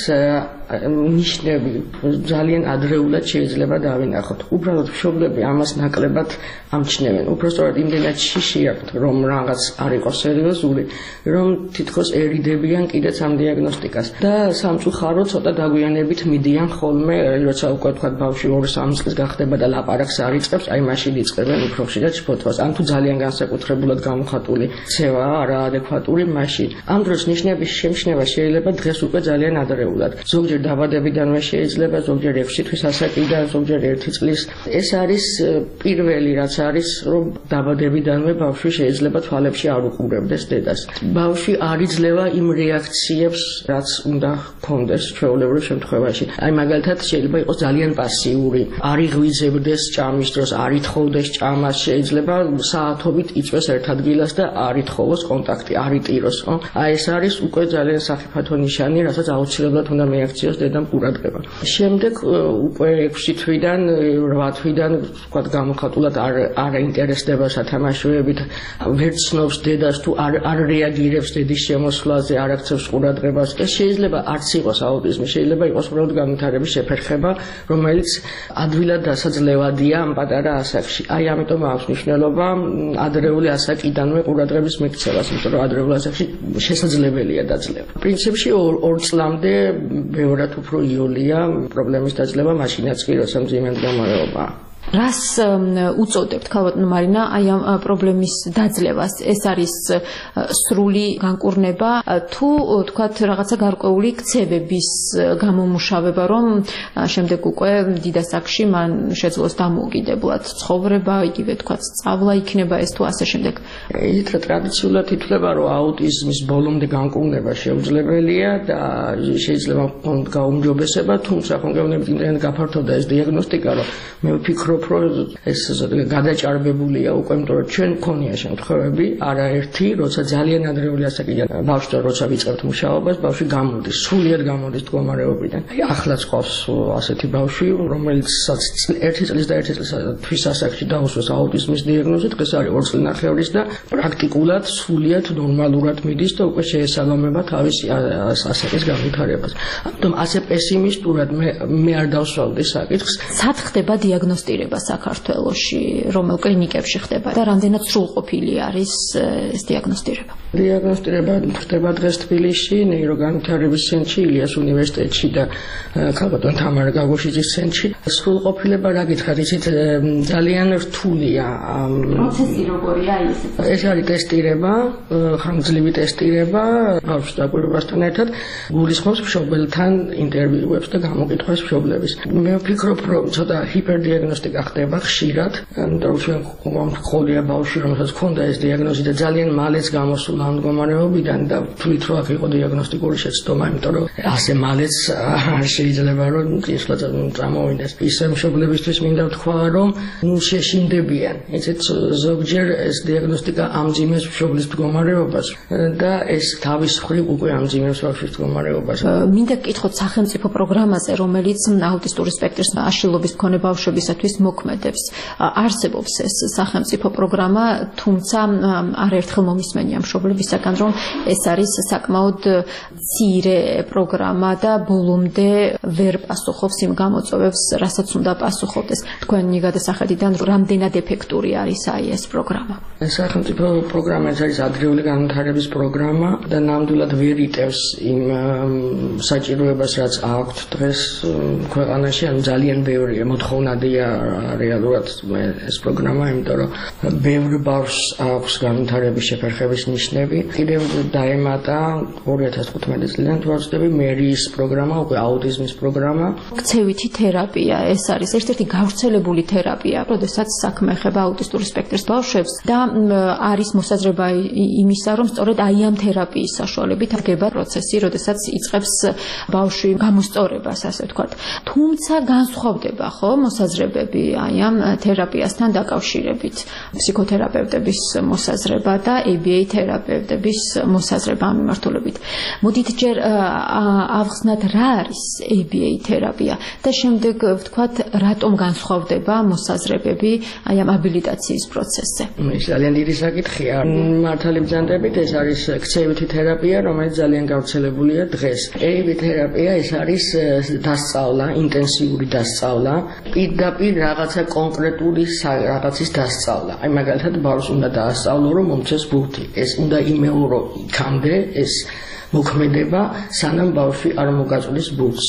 ნიშნები ძალიან ადრეულად შეიძლება დავინახოთ. უბრალოდ მშობლები ამას ნაკლებად ამჩნევენ. უბრალოდ იმდენად შიში აქვთ, რომ რაღაც არ იყოს სერიოზული, რომ თითქოს ერიდებიან კიდეც ამ დიაგნოსტიკას. და სამწუხაროდ ცოტა დაგვიანებით მიდიან ხოლმე, როცა უკვე თქვა ბავშვი ორი სამი წლის გახდება და ლაპარაკს არ იწყებს, აი მაშინ იწყებენ უფრო ხშირად შფოთვას. ან თუ ძალიან განსაკუთრებულად გამოხატული ქცევა არაადეკვატური, მაშინ. ამ დროს ნიშნების შემჩნევა შეიძლება დღეს უკვე ძალიან ადრეულად. ზოგჯერ დაბადებიდანვე შეიძლება, ზოგჯერ ექვსი თვის ასაკიდან, ზოგჯერ ერთი წლის. ეს არის პირველი რაც არის, რომ დაბადებიდანვე ბავშვი შეიძლება თვალებში არ უყურებდეს დედას. ბავშვი არ იძლევა იმ რეაქციებს, რაც უნდა ჰქონდეს ჩვეულებრივ შემთხვევაში. აი მაგალითად შეიძლება იყოს ძალიან პასიური, არ იღვიძებდეს ჭამის დროს, არ ითხოვდეს ჭამას, შეიძლება საათობით იწვეს ერთ ადგილას და არ ითხოვოს კონტაქტი, არ იტიროს, ხო? აი ეს არის უკვე ძალიან სახიფათო ნიშანი, რასაც აუცილებლად უნდა მიაქციოს დედამ ყურადღება. შემდეგ უკვე ექვსი თვიდან, რვა თვიდან ვთქვათ გამოხატულად არ არ ინტერესდება სათამაშოებით, ვერ ცნობს დედას თუ არ არ რეაგირებს დედის შემოსვლაზე, არ აქცევს ყურადღებას. ეს შეიძლება არც იყოს აუტიზმი, შეიძლება იყოს უბრალოდ განვითარების შეფერხება, რომელიც ადვილად დასაძლევადია ამ პატარა ასაკში. აი ამიტომ აქვს მნიშვნელობა ადრეული ასაკიდანვე ყურადღების მიქცევას, იმიტომ რომ ადრეულ ასაკში შესაძლებელია დაძლევა. პრინციპში ორ წლამდე ბევრად უფრო იოლია პრობლემის დაძლევა, მაშინაც კი როცა მძიმე მდგომარეობაა. რას უწოდებთ ქალბატონო მარინა აი ამ პრობლემის დაძლევას? ეს არის სრული განკურნება თუ თქვათ რაღაცა გარკვეული ქცევების გამომუშავება, რომ შემდეგ უკვე დიდასაკში მან შეძლოს დამოუკიდებლად ცხოვრება, იგივე თქვათ სწავლა იქნება ეს თუ ასე შემდეგ. ითხრა ტრადიციულად ითვლება, რომ აუტიზმის ბოლომდე განკურნება შეუძლებელია და შეიძლება ჰქონდ გაუმჯობესება, თუმცა კონკრეტულად იმდენად გაფართოვდა ეს დიაგნოსტიკა, რომ მე ვფიქრობ, რომ ეს გადაჭარბებულია უკვე, იმიტომ რომ ჩვენ მქონია შემთხვევები, არაერთი, როცა ძალიან ადრეული ასაკიდან ბავშვთან როცა ვიწყებთ მუშაობას, ბავშვი გამოდის, სრულიად გამოდის მდგომარეობიდან. ახლა ყავს ასეთი ბავშვი, რომელიც ერთი წლის და ერთი წლის თვის ასაკში დაუსვეს აუტიზმის დიაგნოზი, დღეს არის ორი წლინახევრის და პრაქტიკულად სრულიად ნორმალურად მიდის და უკვე შეესაბამება თავისი ასაკის განვითარებას. ამიტომ ასე პესიმისტურად მე მე არ დავსვავდი საკითხს. სად ხდება დიაგნოსტირება საქართველოში, რომელ კლინიკებში ხდება და რამდენად სრულყოფილი არის ეს დიაგნოსტირება? დიაგნოსტირება ხდება დღეს თბილისში, ნეიროგანვითარების ცენტრში, ილიას უნივერსიტეტში და ქალბატონ თამარა გაგოშიძის ცენტრში. სრულყოფილება რა გითხრათ, იცით, ძალიან რთულია. პროცესი როგორია ის? ეს არის ტესტირება, ხანგრძლივი ტესტირება, ბავშვის დაკვირვებასთან ერთად გულისხმობს მშობელთან ინტერვიუებს და გამოკითხვას მშობლების. მე ვფიქრობ, რომ ცოტა ჰიპერდიაგნოსტიკა ხდება ხშირად, იმიტომ რომ ჩვენ გვყოლია ბავშვი, რომელსაც ჰქონდა ეს დიაგნოზი და ძალიან მალეც გამოსულა ამ მდგომარეობიდან და თვლით რომ აქ იყო დიაგნოსტიკური შეცდომა, იმიტომ რომ ასე მალეც არ შეიძლება რომ ისლაც წამოვიდეს. ისე მშობლებისთვის მინდა ვთქვა, რომ ნუ შეშინდებიან. იცით, ზოგჯერ ეს დიაგნოსტიკა ამძიმებს მშობლის მდგომარეობას და ეს თავის მხრივ უკვე ამძიმებს ბავშვის მდგომარეობას. მინდა გკითხოთ სახელმწიფო პროგრამაზე, რომელიც აუტისტური სპექტრის აშლილობის მქონე ბავშვებისათვის მოქმედებს. არსებობს ეს სახელმწიფო პროგრამა, თუმცა არაერთხელ მომისმენია მშობლებისაგან, რომ ეს არის საკმაოდ მცირე პროგრამა და ბოლომდე ვერ პასუხობს იმ გამოწვევებს, რასაც უნდა პასუხობდეს. თქვენი გადასახედიდან რამდენად ეფექტური არის აი ეს პროგრამა? სახელმწიფო პროგრამა ეს არის ადრეული განვითარების პროგრამა და ნამდვილად ვერ იტევს იმ საჭიროებას, რაც აქვთ დღეს ქვეყანაში, ანუ ძალიან ბევრია, მოთხოვნადია რეალურად ეს პროგრამა, იმიტომ რომ ბევრ ბავშვს აქვს განვითარების შეფერხების ნიშნები. კიდევ დაემატა ორი ათას თხუთმეტი წლიდან თუ არ ვცდები მერიის პროგრამა, უკვე აუტიზმის პროგრამა. ქცევითი თერაპია ეს არის ერთ-ერთი გავრცელებული თერაპია, როდესაც საქმე ეხება აუტისტური სპექტრის ბავშვებს და არის მოსაზრება იმისა, რომ სწორედ აი ამ თერაპიის საშუალებით აღება პროცესი, როდესაც იწყებს ბავშვი გამოსწორებას, ასე ვთქვათ. თუმცა განსხვავდება ხო მოსაზრებები აი ამ თერაპიასთან დაკავშირებით. ფსიქოთერაპევტების მოსაზრება და эй ბი ეი თერაპევტების მოსაზრება ამ მიმართულებით. მოდით ჯერ ავხსნათ რა არის эй ბი ეი თერაპია და შემდეგ ვთქვათ რატომ განსხვავდება მოსაზრებები აი ამ აბილიტაციის პროცესზე. ეს ძალიან დიდი საკითხია. მართალი ბრძანდებით ეს არის ქცევითი თერაპია, რომელიც ძალიან გავრცელებულია დღეს. эй ბი ეი თერაპია ეს არის დასწავლა, ინტენსიური დასწავლა, პირდაპირ რაღაცა კონკრეტული რაღაცის დასწავლა. აი მაგალითად ბავშვს უნდა დაასწავლო, რომ მომცეს ბურთი. ეს უნდა იმეორო იქამდე ეს მოქმედება, სანამ ბავშვი არ მოგაწვდის ბურთს.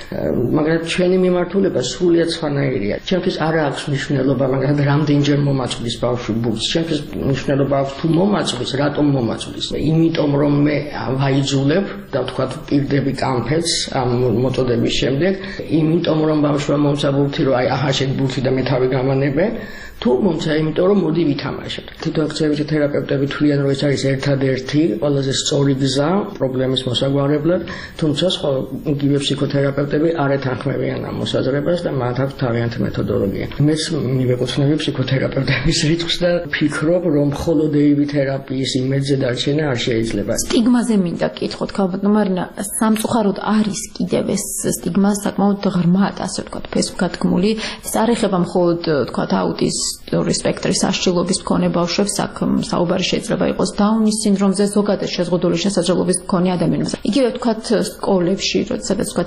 მაგრამ ჩვენი მიმართულება სრულიად სხვანაირია. ჩემთვის არ აქვს მნიშვნელობა, მაგრამ რამდენჯერ მომაწვდის ბავშვი ბურთს. ჩემთვის მნიშვნელობა აქვს თუ მომაწვდის, რატომ მომაწვდის. იმიტომ რომ მე ვაიძულებ და ვთქვათ პირდები კამფეთს ამ მოწოდების შემდეგ, იმიტომ რომ ბავშვმა მომცა ბურთი, რომ აი აჰა შენ ბურთი და მე თავი გამანებე. თუ მომცა იმიტომ რომ მოდი ვითამაშოთ. თვითოაქცევით თერაპევტები თვლიან რომ ეს არის ერთადერთი ყველაზე სწორი გზა პრობლემის მოსაგვარებლად, თუმცა სხვა იგივე ფსიქოთერაპევტები არ ეთანხმებიან ამ მოსაზრებას და მათ აქვს თავიანთი მეთოდოლოგია. მეც მივეკუთვნები ფსიქოთერაპევტების რიცხვს და ვფიქრობ რომ მხოლოდ эй ბი ეი თერაპიის იმედზე დარჩენა არ შეიძლება. სტიგმაზე მინდა გკითხოთ, ქალბატონო მარინა, სამწუხაროდ არის კიდევ ეს სტიგმა საკმაოდ ღრმად, ასე ვთქვათ, ფესვგადგმული. ეს არ ეხება მხოლოდ ვთქვათ აუტიზმის სპექტრის აშლილობის მქონე ბავშვებს, აქ საუბარი შეიძლება იყოს დაუნის სინდრომზე, ზოგადად შეზღუდული შესაძლებლობის მქონე ადამიანებზე. იგივე ვთქვათ სკოლებში, როდესაც ვთქვათ ინკლუზიურ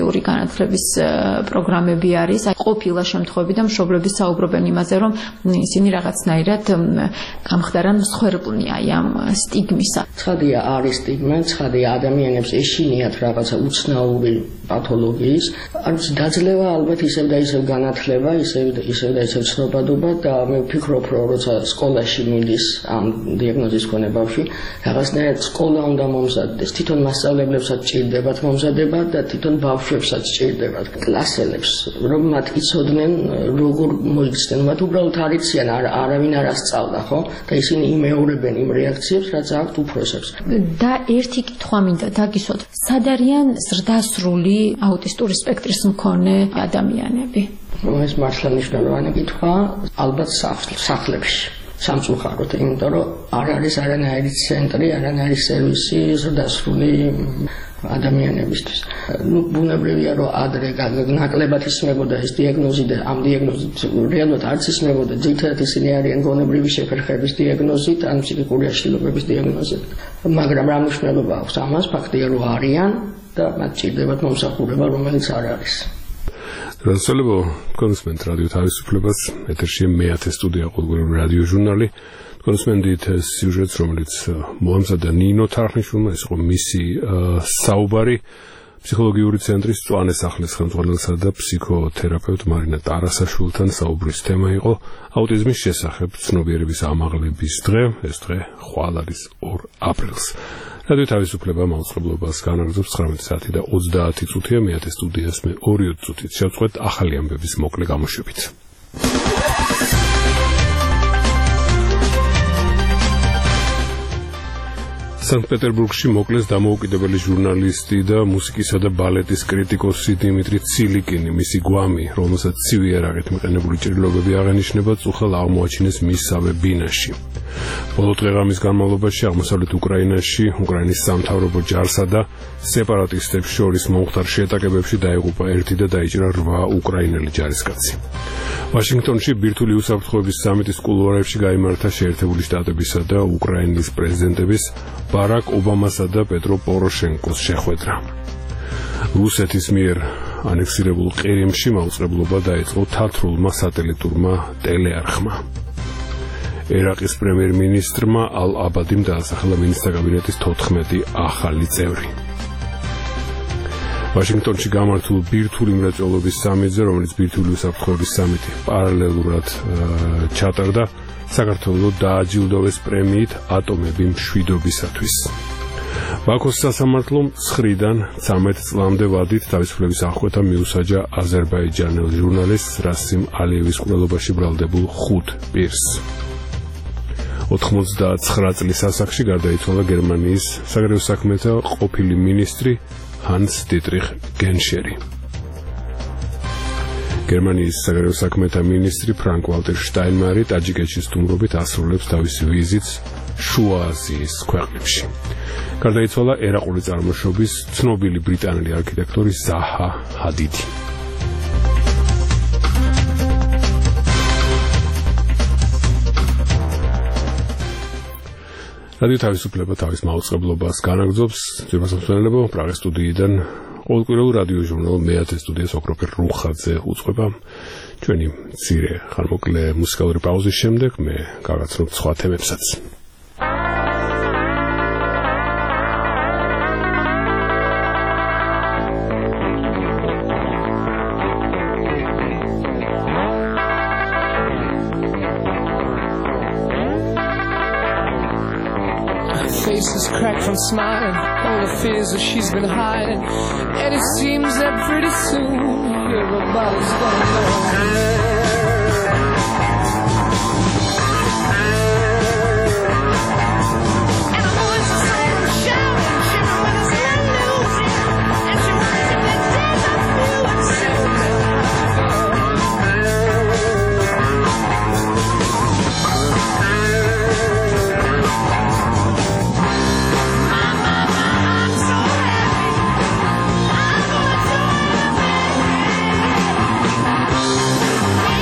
ტელევიზიური განათლების პროგრამები არის. აი ყოფილა შემთხვევები და მშობლები საუბრობენ იმაზე, რომ ისინი რაღაცნაირად გამხდარან მსხვერპლნი აი ამ სტიგმისა. ცხადია არის სტიგმა, ცხადია ადამიანებს ეშინიათ რაღაცა უცნაური პათოლოგიის. არის დაძლევა ალბათ ისევ და ისევ განათლება, ისევ და ისევ და ისევ ცნობადობა და მე ვფიქრობ, რომ როცა სკოლაში მიდის ამ დიაგნოზის მქონე ბავშვი, რაღაცნაირად სკოლა უნდა მომზადდეს. თვითონ მასწავლებლებსაც ჭირდებათ მომზადება და თვითონ ბავშვებსაც ჭირდებათ კლასელებს, რომ მათ იცოდნენ როგორ მოიქცნენ. მათ უბრალოდ არ იციან, არავინ არ ასწავლა, ხო? და ისინი იმეორებენ იმ რეაქციებს, რაც აქვთ უფროსებს. და ერთი კითხვა მინდა დაგისვათ. სად არიან ზრდასრული აუტისტური სპექტრის მქონე ადამიანები? ეს მართლა მნიშვნელოვანი კითხვაა, ალბათ სახლებში. სამწუხაროდ, იმიტომ რომ არ არის არანაირი ცენტრი, არანაირი სერვისი ზრდასრული ადამიანებისთვის. ნუ ბუნებრივია, რომ ადრე ნაკლებად ისმებოდა ეს დიაგნოზი და ამ დიაგნოზით რეალურად არც ისმებოდა. ძირითადად ისინი არიან გონებრივი შეფერხების დიაგნოზით, ან ფსიქიკური აშლილობების დიაგნოზით. მაგრამ რა მნიშვნელობა აქვს ამას? ფაქტია, რომ არიან და მათ ჭირდებათ მომსახურება, რომელიც არ არის. რასალებო კონსმენტ რადიო თავისუფლებას ეთერში მეათე სტუდია ყოველგვარი რადიო ჟურნალი კონსმენტით სიუჟეტს რომელიც მოამზადა ნინო თარხნიშვილმა ეს იყო მისი საუბარი ფსიქოლოგიური ცენტრის წვანე სახლის ხელმძღვანელსა და ფსიქოთერაპევტ მარინა ტარასაშვილთან საუბრის თემა იყო აუტიზმის შესახებ ცნობიერების ამაღლების დღე ეს დღე ხვალ არის ორ აპრილს რადიო თავისუფლება მაუწყებლობას განაგრძობს ცხრამეტი საათი და ოცდაათი წუთია მეათე სტუდიას მე ორი წუთით შევწყვეტ ახალი ამბების მოკლე გამოშვებით სანქტ-პეტერბურგში მოკლეს დამოუკიდებელი ჟურნალისტი და მუსიკისა და ბალეტის კრიტიკოსი დიმიტრი ცილიკინი. მისი გვამი, რომელსაც ცივი იარაღით მიყენებული ჭრილობები აღენიშნება, წუხელ აღმოაჩინეს მისსავე ბინაში. ბოლო დღეღამის განმავლობაში აღმოსავლეთ უკრაინაში, უკრაინის სამთავრობო ჯარსა და სეპარატისტებს შორის მომხდარ შეტაკებებში დაიღუპა ერთი და დაიჭრა რვა უკრაინელი ჯარისკაცი. ვაშინგტონში ბირთვული უსაფრთხოების სამიტის კულუარებში გაიმართა შეერთებული შტატებისა და უკრაინის პრეზიდენტების ბარაკ ობამასა და პეტრო პოროშენკოს შეხვედრა. რუსეთის მიერ ანექსირებულ ყირიმში მაუწყებლობა დაიწყო თათრულმა სატელიტურმა ტელეარხმა. ერაყის პრემიერ-მინისტრმა ალ-აბადიმ დაასახელა მინისტრთა კაბინეტის თოთხმეტი ახალი წევრი. ვაშინგტონში გამართულ ბირთვული მრეწველობის სამიტზე, რომელიც ბირთვული უსაფრთხოების სამიტი პარალელურად ჩატარდა, საქართველოს დააჯილდოვეს პრემიით ატომები მშვიდობისათვის. ბაქოს სასამართლომ ცხრიდან ცამეტ წლამდე ვადით თავისუფლების აღკვეთა მიუსაჯა აზერბაიჯანელ ჟურნალისტს რასიმ ალიევის ყრილობაში ბრალდებულ ხუთ პირს. ოთხმოცდაცხრა წლის ასაკში გარდაიცვალა გერმანიის საგარეო საქმეთა ყოფილი მინისტრი ჰანს დიტრიხ გენშერი. გერმანიის საგარეო საქმეთა მინისტრი ფრანკ ვალტერ შტაინმაიერი ტაჯიკეთში სტუმრობით ასრულებს თავის ვიზიტს შუა აზიის ქვეყნებში. გარდაიცვალა ერაყული წარმოშობის ცნობილი ბრიტანელი არქიტექტორი ზაჰა ჰადიდი. რადიო თავისუფლება თავის მაუწყებლობას განაგრძობს ძვირფასმცველებო პრაღის სტუდიიდან ყოველკვირეულ რადიო ჟურნალ მეათე სტუდიას ოქროფერ რუხაძე უწყება ჩვენი მცირე ხანმოკლე მუსიკალური პაუზის შემდეგ მე გავაცნობ სხვა თემებსაც Faces cracked from smiling, all the fears that she's been hiding, and it seems that pretty soon everybody's gonna know. Yeah.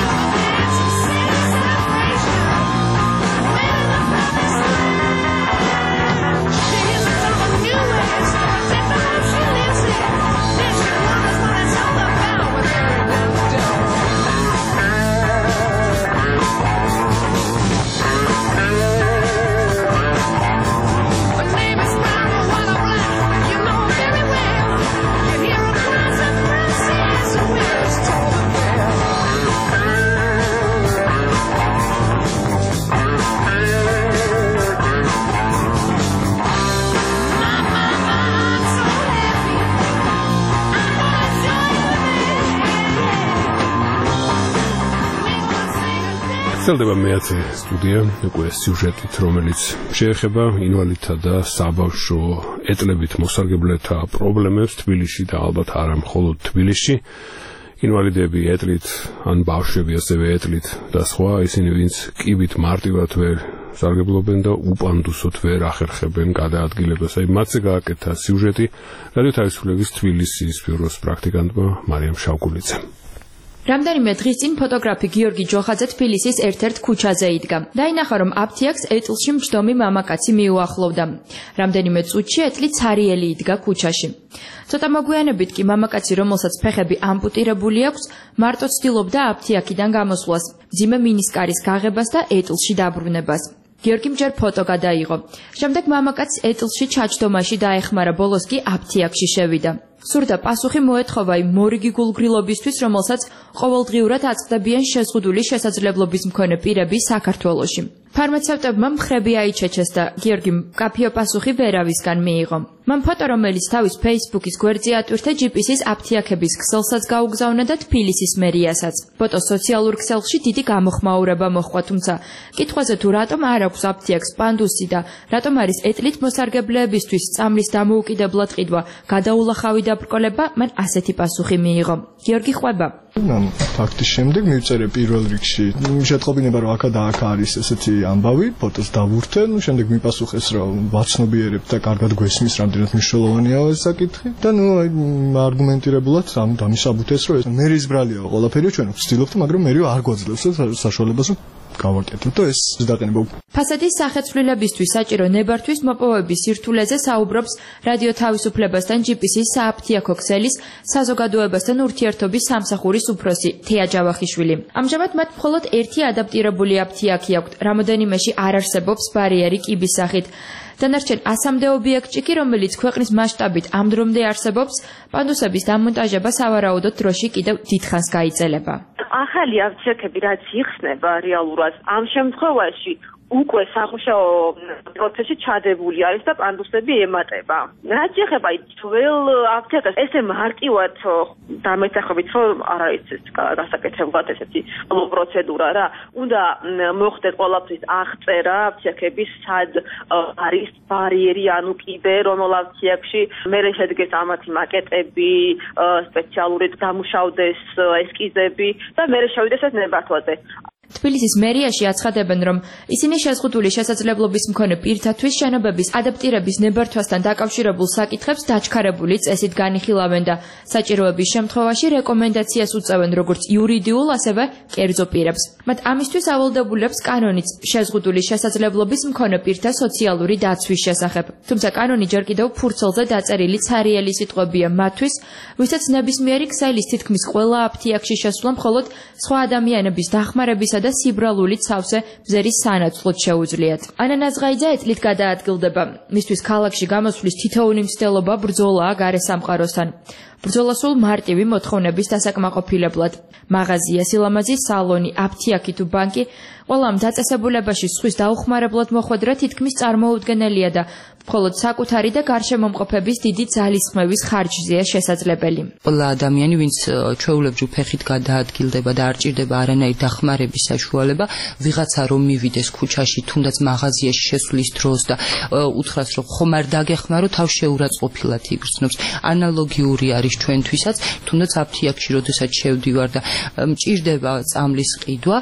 ვრცელდება მეათე სტუდია, უკვე სიუჟეტით, რომელიც შეეხება ინვალიდთა და საბავშვო ეტლებით მოსარგებლეთა პრობლემებს თბილისში და ალბათ არა მხოლოდ თბილისში. ინვალიდები ეტლით, ან ბავშვები ასევე ეტლით და სხვა, ისინი ვინც კიბით მარტივად ვერ სარგებლობენ და უპანდუსოდ ვერ ახერხებენ გადაადგილებას. აი მათზე გააკეთა სიუჟეტი რადიო თავისუფლების თბილისის ბიუროს პრაქტიკანტმა მარიამ შავგულიძემ. რამდენიმე დღის წინ ფოტოგრაფი გიორგი ჯოხაძე თბილისის ერთ-ერთ ქუჩაზე იდგა. დაინახა, რომ აფთიაქს ეტლში მჯდომი მამაკაცი მიუახლოვდა. რამდენიმე წუთში ეტლი ცარიელი იდგა ქუჩაში. ცოტა მოგვიანებით კი მამაკაცი, რომელსაც ფეხები ამპუტირებული აქვს, მარტო ცდილობდა აფთიაქიდან გამოსვლას, მძიმე მინისკარის გაღებას და ეტლში დაბრუნებას. გიორგიმ ჯერ ფოტო გადაიღო. შემდეგ მამაკაცს ეტლში ჩაჯდომაში დაეხმარა, ბოლოს კი აფთიაქში შევიდა. სურდა პასუხი მოეთხოვა იმ მორიგი გულგრილობისთვის, რომელსაც ყოველდღიურად აწყდებიან შეზღუდული შესაძლებლობის მქონე პირები საქართველოში. ფარმაცევტებმა მხრები აიჩეჩეს და გიორგიმ კაფეო პასუხი ვერავისგან მიიღო. მან ფოტო, რომელიც თავის Facebook-ის გვერდზე ატვირთა, ჯი პი ეს-ის აფთიაქების ქსელსაც გაუგზავნა და თბილისის მერიასაც. ფოტო სოციალურ ქსელში დიდი გამოხმაურება მოჰყვა, თუმცა კითხვაზე თუ რატომ არ აქვს აფთიაქს პანდუსი და რატომ არის ეტლით მოსარგებლეებისთვის წამლის დამოუკიდებლად ყიდვა გადაულახავი დაბრკოლება, მან ასეთი პასუხი მიიღო. გიორგი ყვება. ამ ფაქტის შემდეგ მივწერე პირველ რიგში შეტყობინება, რომ აქა და აქ არის ესეთი ამბავი, ფოტოს დავურთე, ნუ შემდეგ მიპასუხეს, რომ ვაცნობიერებ და კარგად გვესმის, რამდენად მნიშვნელოვანია ეს საკითხი და ნუ აი არგუმენტირებულად ამ დამისაბუთეს, რომ ეს მერის ბრალია ყველაფერი, ჩვენ ვცდილობთ, მაგრამ მერიო არ გვაძლევს საშუალებას, რომ გავაკეთოთ და ეს დაყენება. ფასადის სახეცვლილებისთვის საჭირო ნებართვის მოპოვების სირთულეზე საუბრობს რადიო თავისუფლებასთან ჯი პი ეს-ის სააფთიაქო ქსელის საზოგადოებასთან ურთიერთობის სამსახურის უფროსი თეა ჯავახიშვილი. ამჟამად მათ მხოლოდ ერთი ადაპტირებული აფთიაქი აქვთ, რამოდენიმეში არ არსებობს ბარიერი კიბის სახით. დანარჩენ ასამდე ობიექტი კი, რომელიც ქვეყნის მასშტაბით ამ დრომდე არსებობს, პანდუსების დამონტაჟება სავარაუდოდ დროში კიდევ დიდხანს გაიწელება. ახალი აფთიაქები რაც იხსნება რეალურად ამ შემთხვევაში უკვე სამუშაო პროცესში ჩადებული არის და პანდუსები ემატება. რაც შეეხება ძველ აფთიაქს, ესე მარტივად დამეთახებით, რომ არ არის ეს გასაკეთებლად ესეთი პროცედურა რა. უნდა მოხდეს ყველაფრის აღწერა აფთიაქების სად არის ბარიერი, ანუ კიბე, რომელ აფთიაქში მერე შედგეს ამათი მაკეტები, სპეციალური გამუშავდეს ესკიზები და მერე შევიდეს ეს ნებართვაზე. თბილისის მერიაში აცხადებენ, რომ ისინი შეზღუდული შესაძლებლობის მქონე პირთათვის შენობების ადაპტირების ნებართვასთან დაკავშირებულ საკითხებს დაჩქარებული წესით განიხილავენ და საჭიროების შემთხვევაში რეკომენდაციას უწევენ როგორც იურიდიულ, ასევე კერძო პირებს. მათ ამისთვის ავალდებულებს კანონიც შეზღუდული შესაძლებლობის მქონე პირთა სოციალური დაცვის შესახებ. თუმცა კანონი ჯერ კიდევ ფურცელზე დაწერილი ცარიელი სიტყვებია მათთვის, ვისაც ნებისმიერი ქსელის თითქმის ყველა აფთიაქში შესვლა მხოლოდ სხვა ადამიანების დახმარებისა და სიბრალული ცავსე მზერის სანაცვლოდ შეუძლიათ. ანა ნაზღაიძე ეტლით გადაადგილდება. მისთვის ქალაქში გამოსვლის თითოეული მცდელობა ბრძოლაა გარესამყაროსთან. ბრძოლა სულ მარტივი მოთხოვნების დასაკმაყოფილებლად. მაღაზია, სილამაზი, სალონი, აფთიაქი თუ ბანკი ყველა ამ დაწესებულებაში სხვის დაუხმარებლად მოხვედრა თითქმის წარმოუდგენელია და მხოლოდ საკუთარი და გარშემომყოფების დიდი ძალისხმევის ხარჯზეა შესაძლებელი. ყველა ადამიანი, ვინც ჩვეულებრივ ფეხით გადაადგილდება და არ ჭირდება არანაირი დახმარების საშუალება, ვიღაცა რომ მივიდეს ქუჩაში, თუნდაც მაღაზიაში შესვლის დროს და უთხრას, რომ ხომ არ დაგეხმარო, თავ შეურაცხყოფილად იგრძნობს. ანალოგიური არის ჩვენთვისაც, თუნდაც აფთიაქში, როდესაც შევდივარ და მჭირდება წამლის ყიდვა,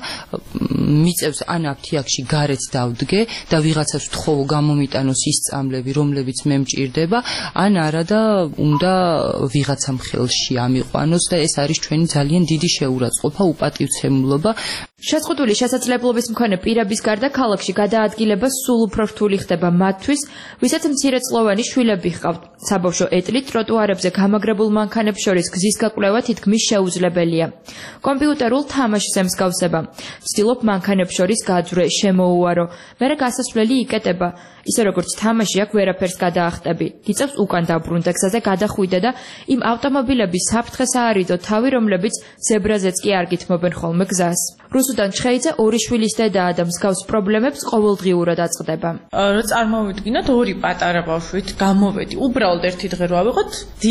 მიწევს ან აფთიაქში გარეთ დავდგე და ვიღაცას ვთხოვო გამომიტანოს ის წამლები, რომლებიც მე მჭირდება, ან არა და უნდა ვიღაცამ ხელში ამიყვანოს და ეს არის ჩვენი ძალიან დიდი შეურაცხყოფა, უპატივცემულობა. შეზღუდული შესაძლებლობის მქონე პირების გარდა ქალაქში გადაადგილება სულ უფრო რთული ხდება მათთვის, ვისაც მცირეწლოვანი შვილები ჰყავთ. საბავშვო ეტლით ტროტუარებზე გამაგრებულ მანქანებს შორის გზის გაკვლევა თითქმის შეუძლებელია. კომპიუტერულ თამაშს ემსგავსება. ვცდილობ მანქანებს შორის გაძვრე, შემოუარო, მერე გასასვლელი იკეტება. ისე როგორც თამაში აქ ვერაფერს გადაახტები. გიწევს უკან დაბრუნდა გზაზე გადახვიდე და იმ ავტომობილების საფრთხეს აარიდო თავი, რომლებიც ზებრაზეც კი არ გითმობენ ხოლმე გზას. რუსუდან ჩხეიძე ორი შვილის დედაა და მსგავს პრობლემებს ყოველდღიურად აწყდება. რო წარმოვიდგინოთ ორი პატარა ბავშვით გამოვედი, უბრალოდ ერთი დღე რო ავიღოთ დილით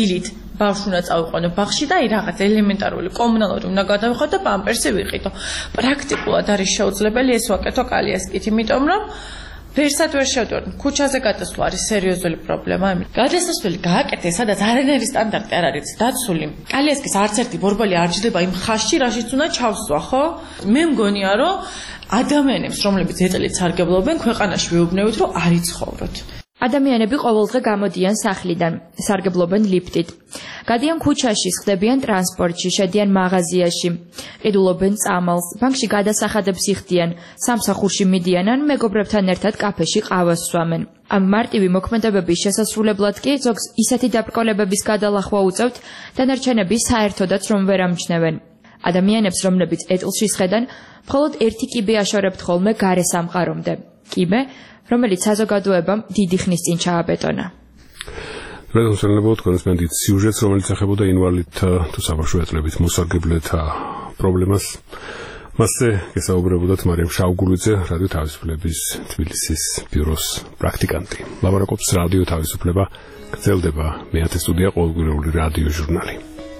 ბავშვი უნდა წავიყვანო ბაღში და აი რაღაც ელემენტარული კომუნალური უნდა გადავიხო და პამპერსი ვიყიდო. პრაქტიკულად არის შეუძლებელი ეს ვაკეთო კალიასკით, იმიტომ რომ ვერსად ვერ შევდივარ. ქუჩაზე გადასვლა არის სერიოზული პრობლემა. გადასასვლელი გააკეთე, სადაც არანაირი სტანდარტი არ არის დაცული. კალიასკის არც ერთი ბორბალი არ ჯდება იმ ხაზში, რაშიც უნდა ჩავსვა, ხო? მე მგონია, რომ ადამიანებს, რომლებიც ეტლით სარგებლობენ, ქვეყანაში ვეუბნებით, რომ არ იცხოვროთ. ადამიანები ყოველდღე გამოდიან სახლიდან, სარგებლობენ ლიფტით. გადიან ქუჩაში, ხდებიან ტრანსპორტში, შედიან მაღაზიაში, ყიდულობენ წამალს, ბანკში გადასახადებს იხდიან, სამსახურში მიდიან ან მეგობრებთან ერთად კაფეში ყავას სვამენ. ამ მარტივი მოქმედებების შესასრულებლად კი ზოგს ისეთი დაბრკოლებების გადალახვა უწევთ, დანარჩენები საერთოდაც რომ ვერ ამჩნევენ. ადამიანებს, რომლებიც ეტლში სხედან, მხოლოდ ერთი კიბე აშორებთ ხოლმე გარე სამყარომდე. კიბე, რომელიც საზოგადოებამ დიდი ხნის წინ ჩააბეტონა. რეზონსელნებო თქვენს მენდით სიუჟეტს, რომელიც ეხებოდა ინვალიდთა თუ საბავშვო ეტლებით მოსარგებლეთა პრობლემას. მასზე გესაუბრებოდათ მარიამ შავგურიძე, რადიო თავისუფლების თბილისის ბიუროს პრაქტიკანტი. ლაპარაკობს რადიო თავისუფლება, გრძელდება მეათე სტუდია ყოველკვირეული რადიო ჟურნალი.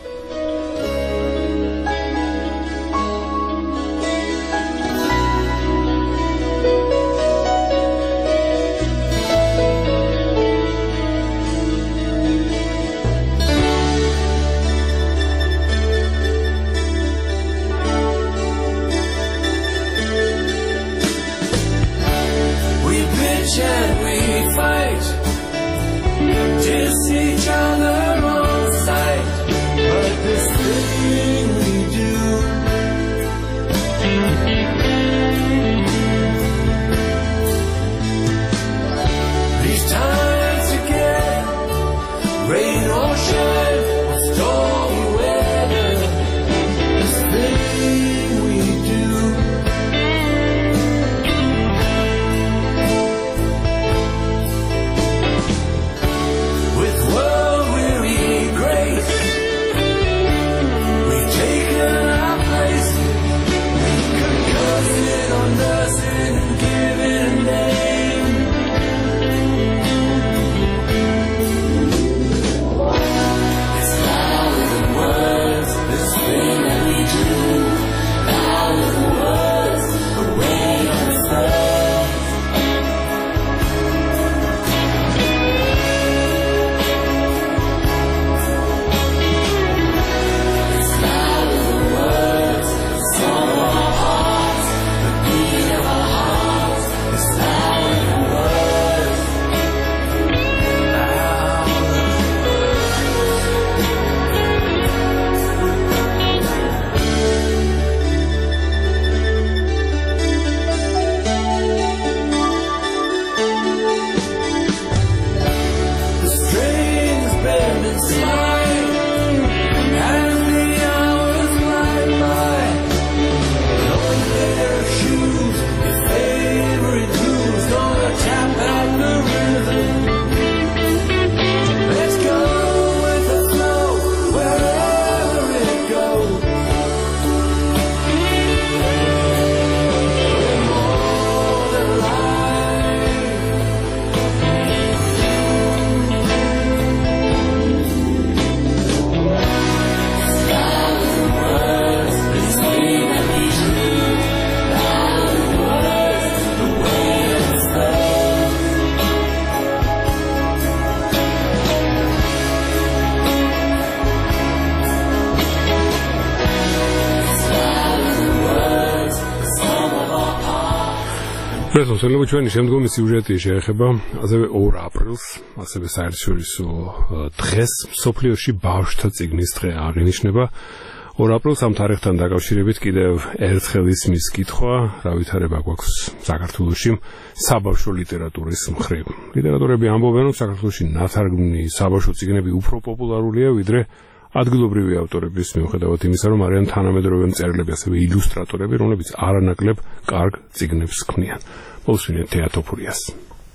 რეზონსელნებო ჩვენი შემდგომი სიუჟეტი შეეხება ასევე ორ აპრილს, ასევე საერთაშორისო დღეს, მსოფლიოში ბავშვთა წიგნის დღე აღინიშნება. ორ აპრილს ამ თარიღთან დაკავშირებით კიდევ ერთხელ ისმის კითხვა, რა ვითარება გვაქვს საქართველოში საბავშვო ლიტერატურის მხრივ. ლიტერატორები ამბობენ, რომ საქართველოში ნათარგმნი საბავშვო წიგნები უფრო პოპულარულია, ვიდრე ადგილობრივი ავტორების, მიუხედავად იმისა, რომ არიან თანამედროვე მწერლები, ასევე ილუსტრატორები, რომლებიც არანაკლებ კარგ წიგნებს ქმნიან. მოსვინეთ თეატოფურიას.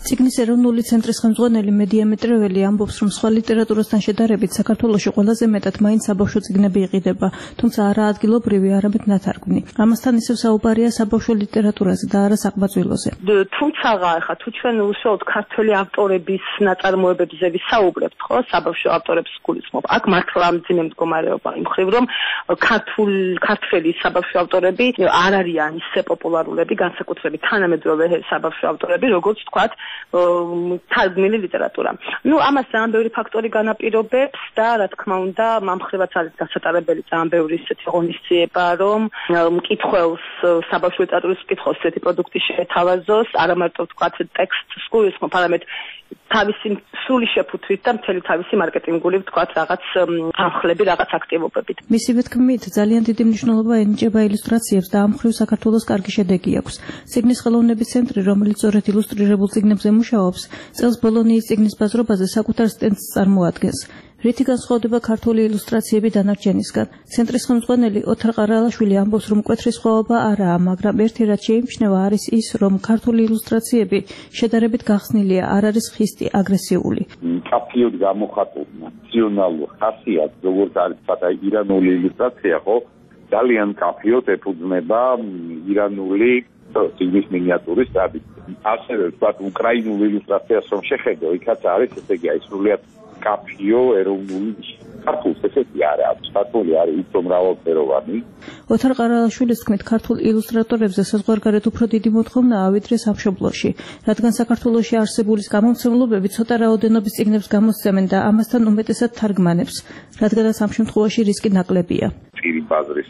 ციგნის ეროვნული ცენტრის ხელმძღვანელი მედია მეტრეველი ამბობს, რომ სხვა ლიტერატურასთან შედარებით საქართველოში ყველაზე მეტად მაინც საბავშვო წიგნები იყიდება, თუმცა არა ადგილობრივი, არამედ ნათარგმნი. ამასთან ისევ საუბარია საბავშვო ლიტერატურაზე და არა საყმაწვილოზე. თუმცა ახლა თუ ჩვენ უშუალოდ ქართველი ავტორების ნაწარმოებებზე ვისაუბრებთ, ხო, საბავშვო ავტორებს გულისხმობ. აქ მართლა ამძიმე მდგომარეობა იმ ხრივ, რომ ქართულ ქართველი საბავშვო ავტორები არ არიან ისე პოპულარულები, განსაკუთრებით თანამედროვე საბავშვო ავტორები, როგორც თქვათ, თარგმნილი ლიტერატურა. ნუ ამას ძალიან ბევრი ფაქტორი განაპირობებს და რა თქმა უნდა, მამხრივაც არის გასატარებელი ძალიან ბევრი ისეთი ღონისძიება, რომ მკითხველს საბავშვო ლიტერატურის მკითხველს ესეთი პროდუქტი შეეთავაზოს, არა მარტო თქვათ ტექსტს გულისხმობ, არამედ თავისი სრული შეფუთვით და მთელი თავისი მარკეტინგული თქვათ რაღაც თანხლები, რაღაც აქტივობებით. მისივე თქმით, ძალიან დიდი მნიშვნელობა ენიჭება ილუსტრაციებს და ამ მხრივ საქართველოს კარგი შედეგი აქვს. წიგნის ხელოვნების ცენტრი, რომელიც სწორედ ილუსტრირებულ წიგნებზე მუშაობს, წელს ბოლონიის წიგნის ბაზრობაზე საკუთარ სტენდს წარმოადგენს. რითი განსხვავდება ქართული ილუსტრაციები დანარჩენისგან? ცენტრის ხელმძღვანელი ოთარ ყარალაშვილი ამბობს, რომ მკვეთრი სხვაობა არაა, მაგრამ ერთი რაც შეიმჩნევა არის ის, რომ ქართული ილუსტრაციები შედარებით გახსნილია, არ არის ხისტი, აგრესიული. კაფიოდ გამოხატულ ნაციონალურ ხასიათს, როგორც არის თქვა ირანული ილუსტრაცია, ხო, ძალიან კაფიოდ ეფუძნება ირანული წიგნის მინიატურის ტრადიციას. ასევე თქვა უკრაინული ილუსტრაციას რომ შეხედო, იქაც არის ესე იგი სრულიად კაფიო ეროვნული ქართულს ესეთი არა აქვს, ქართული არის უფრო მრავალფეროვანი. ოთარ ყარალაშვილის თქმით, ქართულ ილუსტრატორებზე საზღვარგარეთ უფრო დიდი მოთხოვნაა ვიდრე სამშობლოში, რადგან საქართველოში არსებული გამომცემლობები ცოტა რაოდენობის წიგნებს გამოსცემენ და ამასთან უმეტესად თარგმანებს, რადგანაც ამ შემთხვევაში რისკი ნაკლებია. პირი ბაზრის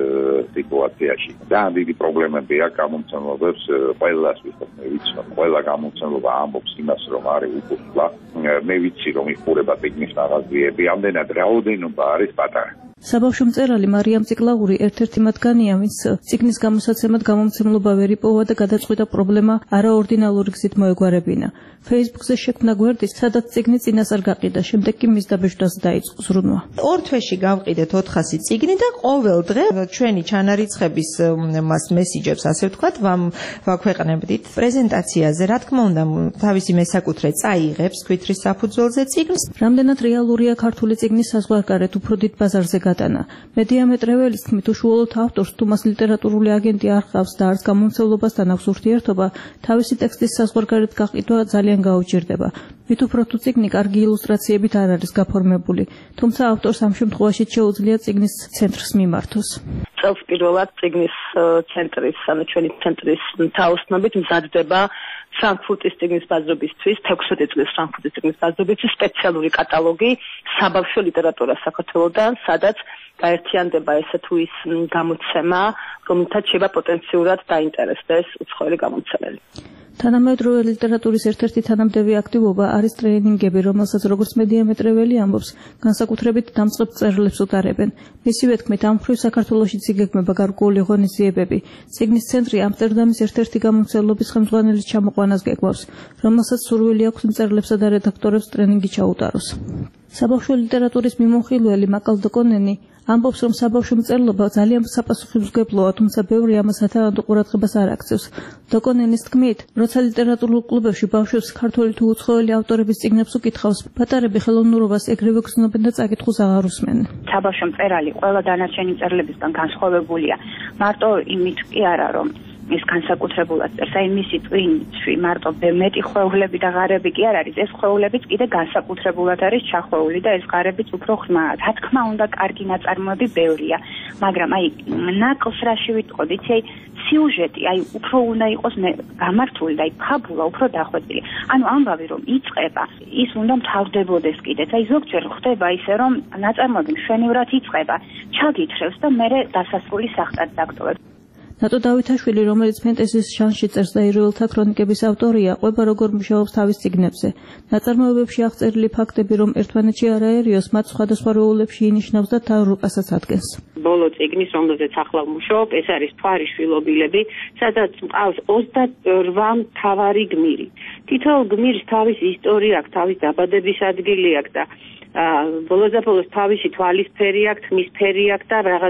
სიტუაციაში ძალიან დიდი პრობლემები აქვს გამომცემლობებს, ყველას ვისაც მე ვიცი, რომ ყველა გამომცემლობა ამბობს იმას, რომ არის უკუსლა. მე ვიცი, რომ იხურება წიგნის მაღაზიები, ამდენად რაოდენობა არის პატარა. საბავშვო მწერალი მარიამ ციკლაური ერთ-ერთი მათგანია, ვინც წიგნის გამოსაცემად გამომცემლობა ვერ იპოვა და გადაწყვიტა პრობლემა არაორდინალური გზით მოეგვარებინა. Facebook-ზე შექმნა გვერდი, სადაც წიგნი წინასწარ გაყიდა, შემდეგ კი მის დაბეჭდვაზე დაიწყო ზრუნვა. ორ თვეში გავყიდეთ ოთხასი წიგნი და ყოველ დღე ჩვენი ჩანარიცხების მას მესიჯებს, ასე ვთქვათ, ვაქვეყნებდით პრეზენტაციაზე. რა თქმა უნდა, თავისი მესაკუთრე წაიღებს ქვითრის საფუძველზე წიგნს. რამდენად რეალურია ქართული წიგნის საზღვარგარეთ უფრო დიდ ბაზარზე გადანა. მედია მეტრეველის თქმით, უშუალოდ ავტორს თუ მას ლიტერატურული აგენტი არ ყავს და არც გამომცემლობასთან აქვს ურთიერთობა, თავისი ტექსტის საზღვარგარეთ გაყიდვა ძალიან გაუჭირდება. მით უფრო თუ წიგნი კარგი ილუსტრაციებით არ არის გაფორმებული, თუმცა ავტორს ამ შემთხვევაში შეუძლია წიგნის ცენტრს მიმართოს. წელს პირველად წიგნის ცენტრის, ანუ ჩვენი ცენტრის თაოსნობით მზადდება ფრანკფურტის წიგნის ბაზრობისთვის, თექვსმეტი წლის ფრანკფურტის წიგნის ბაზრობისთვის სპეციალური კატალოგი საბავშვო ლიტერატურას საქართველოდან, სადაც გაერთიანდება ესე თუ ის გამოცემა, რომელთაც შეიძლება პოტენციურად დაინტერესდეს უცხოელი გამომცემელი. თანამედროვე ლიტერატურის ერთ-ერთი თანამდები აქტივობა არის ტრეინინგები, რომელსაც როგორც მედია მეტრეველი ამბობს, განსაკუთრებით დამწყებ მწერლებს უტარებენ. მისივე თქმით, ამ მხრივ საქართველოშიც იგეგმება გარკვეული ღონისძიებები. წიგნის ცენტრი ამსტერდამის ერთ-ერთი გამომცემლობის ხელმძღვანელის ჩამოყვანას გეგმავს, რომელსაც სურვილი აქვს მწერლებსა და რედაქტორებს ტრეინინგი ჩაუტაროს. საბავშვო ლიტერატურის მიმოხილველი მაკალ დოკონენი ამბობს, რომ საბავშვო მწერლობა ძალიან საპასუხისმგებლოა, თუმცა ბევრი ამას სათანადო ყურადღებას არ აქცევს. დოკონენის თქმით, როცა ლიტერატურულ კლუბებში ბავშვებს ქართული თუ უცხოელი ავტორების წიგნებს უკითხავს, პატარები ხელოვნურობას ეგრევე გრძნობენ და წაკითხულს აღარ უსმენენ. საბავშვო მწერალი ყველა დანარჩენი მწერლებისგან განსხვავებულია. მარტო იმით კი არა, რომ ის განსაკუთრებულად წერს, აი მისი ტვინში მარტო მეტი ხვეულები და ღარები კი არ არის, ეს ხვეულებიც კიდე განსაკუთრებულად არის ჩახვეული და ეს ღარებიც უფრო ხმაა. რა თქმა უნდა, კარგი ნაწარმოები ბევრია, მაგრამ აი ნაკლს რაში ვიტყოდ, იცი აი სიუჟეტი, აი უფრო უნდა იყოს გამართული და აი ფაბულა უფრო დახვეწილი. ანუ ამბავი რომ იწყება, ის უნდა მთავრდებოდეს კიდეც. აი ზოგჯერ ხდება ისე, რომ ნაწარმოები მშვენივრად იწყება, ჩაგითხრევს და მერე დასასრული სახტად დაგტოვებს. ნატო დავითაშვილი, რომელიც ფენტეზის ჟანრში წერს და ერუელთა ქრონიკების ავტორია, ყვება როგორ მუშაობს თავის წიგნებზე. ნაწარმოებებში აღწერილი ფაქტები, რომ ერთმანეთში არ აერიოს, მათ სხვადასხვა როლებში ინიშნავს და თან რუკასაც ადგენს. ბოლო წიგნის, რომელზეც ახლა ვმუშაობ, ეს არის მთვარის შვილობილები, სადაც მყავს ოცდაორ მთავარი გმირი. თითოეულ გმირს თავისი ისტორია აქვს, თავის დაბადების ადგილი აქვს და ბოლოს და ბოლოს თავისი თვალის ფერი აქვს, თმის ფერი აქვს და რაღაც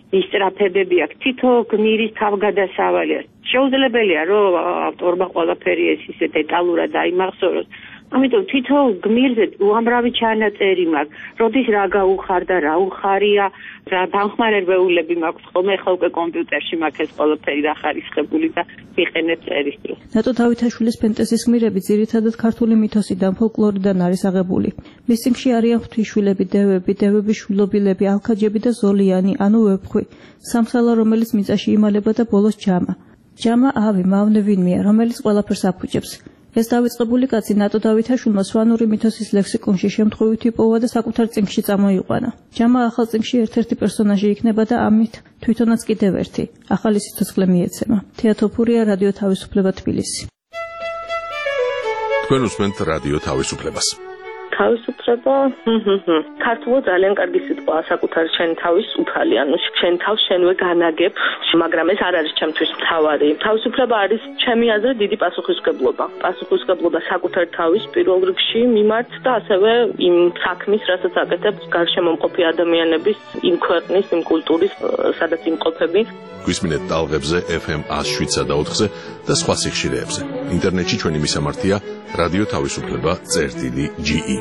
ისტრაფებები აქვს, თითო გმირის თავგადასავალია. შეუძლებელია, რომ ავტორმა ყველაფერი ეს ისე დეტალურად დაიმახსოვროს. ამიტომ თითო გმირზე უამრავი ჩანაწერი მაქვს, როდის რა გაუხარდა, რა უხარია, რა დამხმარებელები მაქვს, ხოლმე ხო უკვე კომპიუტერში მაქვს ეს ყველაფერი დახარისხებული და ვიყენებ წერის დროს. ნატო დავითაშვილის ფენტეზის გმირები ძირითადად ქართული მითოსიდან, ფოლკლორიდან არის აღებული. მის წიგნში არიან ღვთისმშვილები, დევები, დევების შვილობილები, ალქაჯები და ზოლიანი, ანუ ვეფხვი, სამსალა, რომელიც მიწაში იმალება და ბოლოს ჯამა. ჯამა ავი, მავნე ვინმეა, რომელიც ყველაფერს აფუჭებს. ეს დავიწყებული კაცი ნატო დავითაშვილმა სვანური მითოსის ლექსიკონში შემთხვევით იპოვა და საკუთარ წიგნში წამოიყვანა. ჯამა ახალ წიგნში ერთ-ერთი პერსონაჟი იქნება და ამით თვითონაც კიდევ ერთი ახალი სიცოცხლე მიეცემა. თეატოფურია, რადიო თავისუფლება, თბილისი. თქვენ უსმენთ რადიო თავისუფლებას. თავისუფლება, ქართულად ძალიან კარგი სიტყვაა, საკუთარ შენ თავის უფალი, ანუ შენ თავს შენვე განაგებ, მაგრამ ეს არ არის ჩემთვის მთავარი. თავისუფლება არის ჩემი აზრით დიდი პასუხისმგებლობა. პასუხისმგებლობა საკუთარ თავის პირველ რიგში მიმართ და ასევე იმ საქმის, რასაც აკეთებს გარშემო მყოფი ადამიანების, იმ ქვეყნის, იმ კულტურის, სადაც იმყოფები. გვისმინეთ ტალღებზე ეფ ემ one oh seven და ოთხზე და სხვა სიხშირეებზე. ინტერნეტში ჩვენი მისამართია რადიო თავისუფლება წერტილი ჯი ი.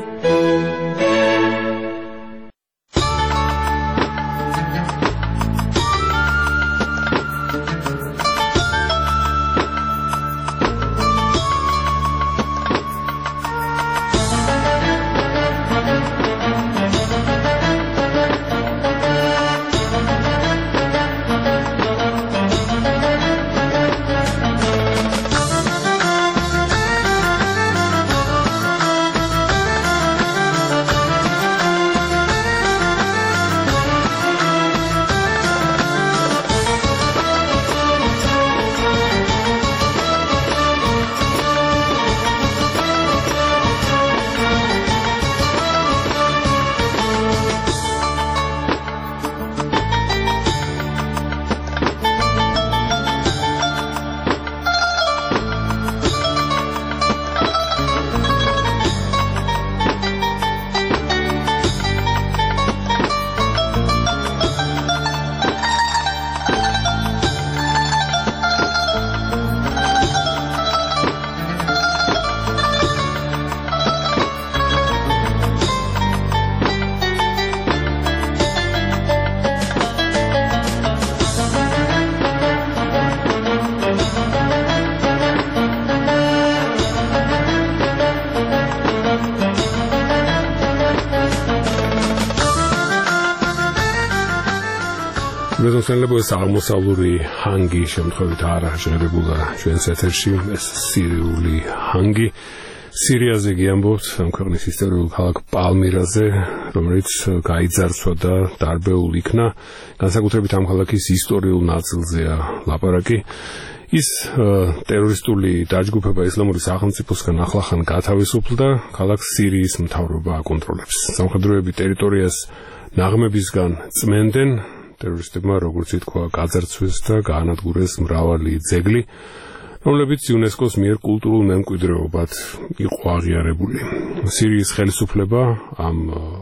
მეზონსენლებო ეს აღმოსავლური ჰანგი შემთხვევით არ აღჟღერებულა ჩვენს ეთერში, ეს სირიული ჰანგი. სირიაზე გიამბობთ, ამ ქვეყნის ისტორიულ ქალაქ პალმირაზე, რომელიც გაიძარცვა და დარბეულ იქნა. განსაკუთრებით ამ ქალაქის ისტორიულ ნაწილზეა ლაპარაკი. ის ტერორისტული დაჯგუფება ისლამური სახელმწიფოსგან ახლახან გათავისუფლდა, ქალაქს სირიის მთავრობა აკონტროლებს. სამხედროები ტერიტორიას ნაღმებისგან წმენდნენ. ტერორისტებმა, როგორც ითქვა, გაძარცვეს და გაანადგურეს მრავალი ძეგლი, რომლებიც იუნესკოს მიერ კულტურულ მემკვიდრეობად იყო აღიარებული. სირიის ხელისუფლება ამ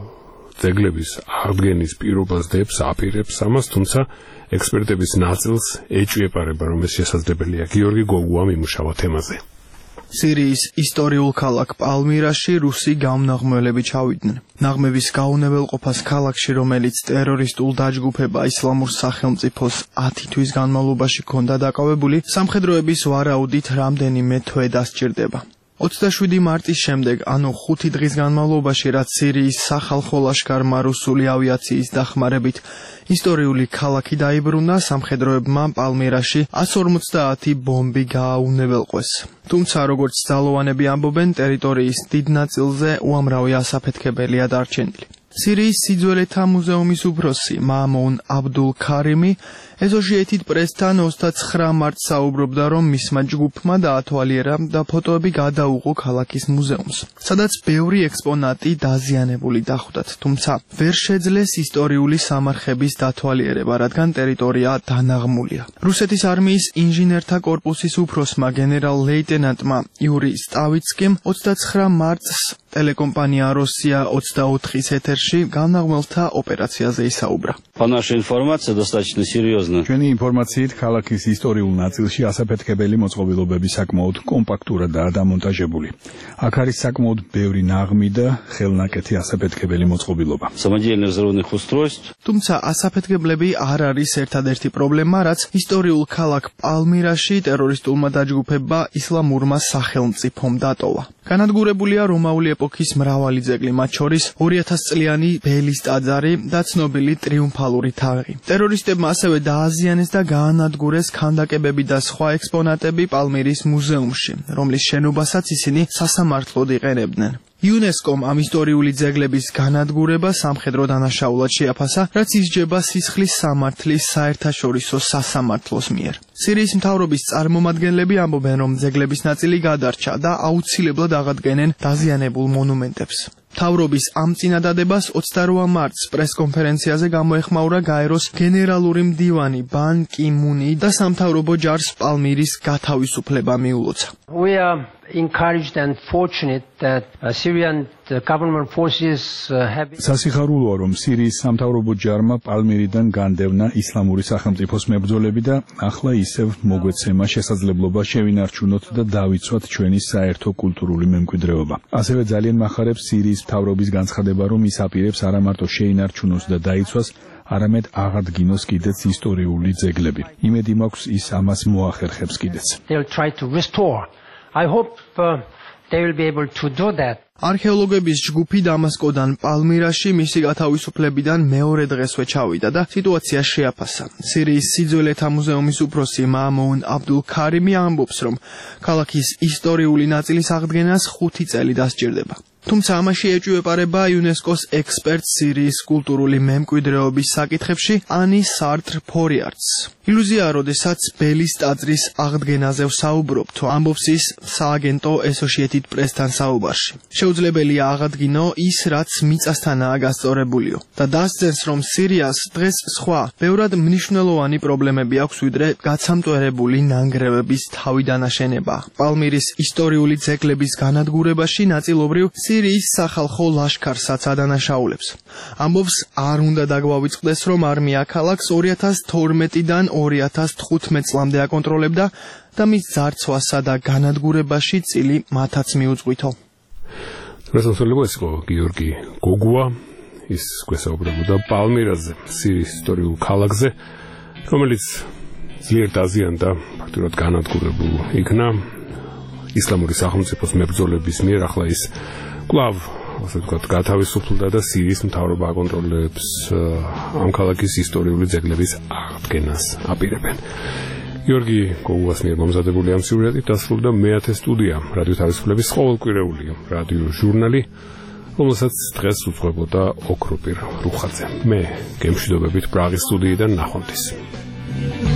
ძეგლების აღდგენის პირობას დებს, აპირებს ამას, თუმცა ექსპერტების ნაწილს ეჭვიეპარება, რომ ეს შესაძლებელია. გიორგი გოგუამ იმუშავა თემაზე. სირიის ისტორიულ ქალაქ პალმირაში რუსი გამნაღმველები ჩავიდნენ. ნაღმების გაუნებელყოფას ქალაქში, რომელიც ტერორისტულ დაჯგუფება ისლამურ სახელმწიფოს ათი თვის განმავლობაში ჰქონდა დაკავებული, სამხედროების ვარაუდით რამდენიმე თვე დასჭირდება. ოცდაშვიდი მარტის შემდეგ, ანუ ხუთი დღის განმავლობაში, რაც სირიის სახალხო ლაშქარმა რუსული ავიაციის დახმარებით ისტორიული ქალაქი დაიბრუნა, სამხედროებმა პალმირაში one forty ბომბი გააუნებელყვეს. თუმცა, როგორც ძალოვანები ამბობენ, ტერიტორიის დიდ ნაწილზე უამრავი ასაფეთქებელია დარჩენილი. სირიის სიძველეთა მუზეუმის უფროსი მამონ აბდულ ქარიმი Associated Press-თან ოცდაცხრა მარტს საუბრობდა, რომ მისმა ჯგუფმა დაათვალიერა და ფოტოები გადაუღო ქალაქის მუზეუმს, სადაც ბევრი ექსპონატი დაზიანებული დახვდათ, თუმცა ვერ შეძლეს ისტორიული სამარხების დათვალიერება, რადგან ტერიტორია დანაღმულია. რუსეთის არმიის ინჟინერთა კორპუსის უფროსმა გენერალ-ლეიტენანტმა იური სტავიცკიმ ოცდაცხრა მარტს ტელეკომპანია როსია ოცდაოთხის ეთერში განაღმელთა ოპერაციაზე ისაუბრა. По нашей информации достаточно серьезно. ჩვენი ინფორმაციით ქალაქის ისტორიულ ნაწილში ასაფეთქებელი მოწყობილობები საკმაოდ კომპაქტურადაა დამონტაჟებული. აქ არის საკმაოდ ბევრი ნაღმი და ხელნაკეთი ასაფეთქებელი მოწყობილობა. Самодельных взрывных устройств. თუმცა ასაფეთქებლები არ არის ერთადერთი პრობლემა, რაც ისტორიულ ქალაქ პალმირაში ტერორისტულმა დაჯგუფებმა ისლამურმა სახელმწიფომ დატოვა. განადგურებულია რომაული ეპოქის მრავალი ძეგლი, მათ შორის ორი ათას წლიანი ბელის ტაძარი და ცნობილი ტრიუმფალური თაღი. ტერორისტებმა ასევე დააზიანეს და გაანადგურეს ქანდაკებები და სხვა ექსპონატები პალმირის მუზეუმში, რომლის შენობასაც ისინი სასამართლოდ იყენებდნენ. იუნესკომ ამ ისტორიული ძეგლების განადგურება სამხედრო დანაშაულად შეაფასა, რაც ისჯება სისხლის სამართლის საერთაშორისო სასამართლოს მიერ. სირიის მთავრობის წარმომადგენლები ამბობენ, რომ ძეგლების ნაწილი გადარჩა და აუცილებლად აღადგენენ დაზიანებულ მონუმენტებს. მთავრობის ამ წინადადებას ოცდარვა მარტს პრესკონფერენციაზე გამოეხმაურა გაეროს გენერალური მდივანი ბან კი მუნი და სამთავრობო ჯარს პალმირის გათავისუფლება მიულოცა. We are encouraged and fortunate that uh, Syrian uh, government forces uh, have სასიხარულოა, რომ სირიის სამთავრობო ჯარმა პალმირიდან განდევნა ისლამური სახელმწიფოს მებრძოლები და ახლა ისევ მოგვეცემა შესაძლებლობა შევინარჩუნოთ და დავიცვათ ჩვენი საერთო კულტურული მემკვიდრეობა. ასევე ძალიან მახარებს სირიის მთავრობის განცხადება, რომ ის აპირებს არა მარტო შეინარჩუნოს და დაიცვას, არამედ აღადგინოს კიდეც ისტორიული ძეგლები. იმედი მაქვს ის ამას მოახერხებს კიდეც. They'll try to restore. I hope uh, they will be able to do that. არქეოლოგების ჯგუფი დამასკოდან პალმირაში მისი გათავისუფლებიდან მეორე დღესვე ჩავიდა და სიტუაცია შეაფასა. სირიის სიძველეთა მუზეუმის უფროსი მაამონ აბდულ ქარიმი ამბობს, რომ ქალაქის ისტორიული ნაწილის აღდგენას ხუთი წელი დასჭირდება. თუმცა ამაში ეჭვიეპარება იუნესკოს ექსპერტ სირიის კულტურული მემკვიდრეობის საკითხებში ანი სარტრ ფორიარტს. ილუზია, როდესაც ბელის ტაძრის აღდგენაზე ვსაუბრობთ, ამბობს ის სააგენტო Associated Press-თან საუბარში. შეუძლებელია აღადგინო ის, რაც მიწასთანაა გასწორებულიო და დასძენს, რომ სირიას დღეს სხვა, ბევრად მნიშვნელოვანი პრობლემები აქვს, ვიდრე გაცამტვერებული ნანგრევების თავიდანაშენება. პალმირის ისტორიული ძეგლების განადგურებაში ნაწილობრივ სირიის სახალხო ლაშქარსაც ადანაშაულებს. ამბობს, არ უნდა დაგვავიწყდეს, რომ არმია ქალაქს ორი ათას თორმეტიდან ორი ათას თხუთმეტ წლამდე აკონტროლებდა და მის ძარცვასა და განადგურებაში წილი მათაც მიუძღვითო. რასასწორებო ეს იყო გიორგი გოგუა, ის გვესაუბრებოდა პალმირაზე, სირიის ისტორიულ ქალაქზე, რომელიც ძლიერ დაზიანდა, ფაქტურად განადგურებულ იქნა ისლამური სახელმწიფოს მებრძოლების მიერ. ახლა ის კვლავ, ასე ვთქვათ, გათავისუფლდა და სირიის მთავრობა აკონტროლებს ამ ქალაქის ისტორიული ძეგლების აღდგენას აპირებენ. გიორგი გოგუას მიერ მომზადებული ამ სიუჟეტით დასრულდა მეათე სტუდია, რადიო თავისუფლების ყოველკვირეული რადიო ჟურნალი, რომელსაც დღეს უძღვებოდა ოქროპირ რუხაძე. მე გემშვიდობებით პრაღის სტუდიიდან ნახვამდის.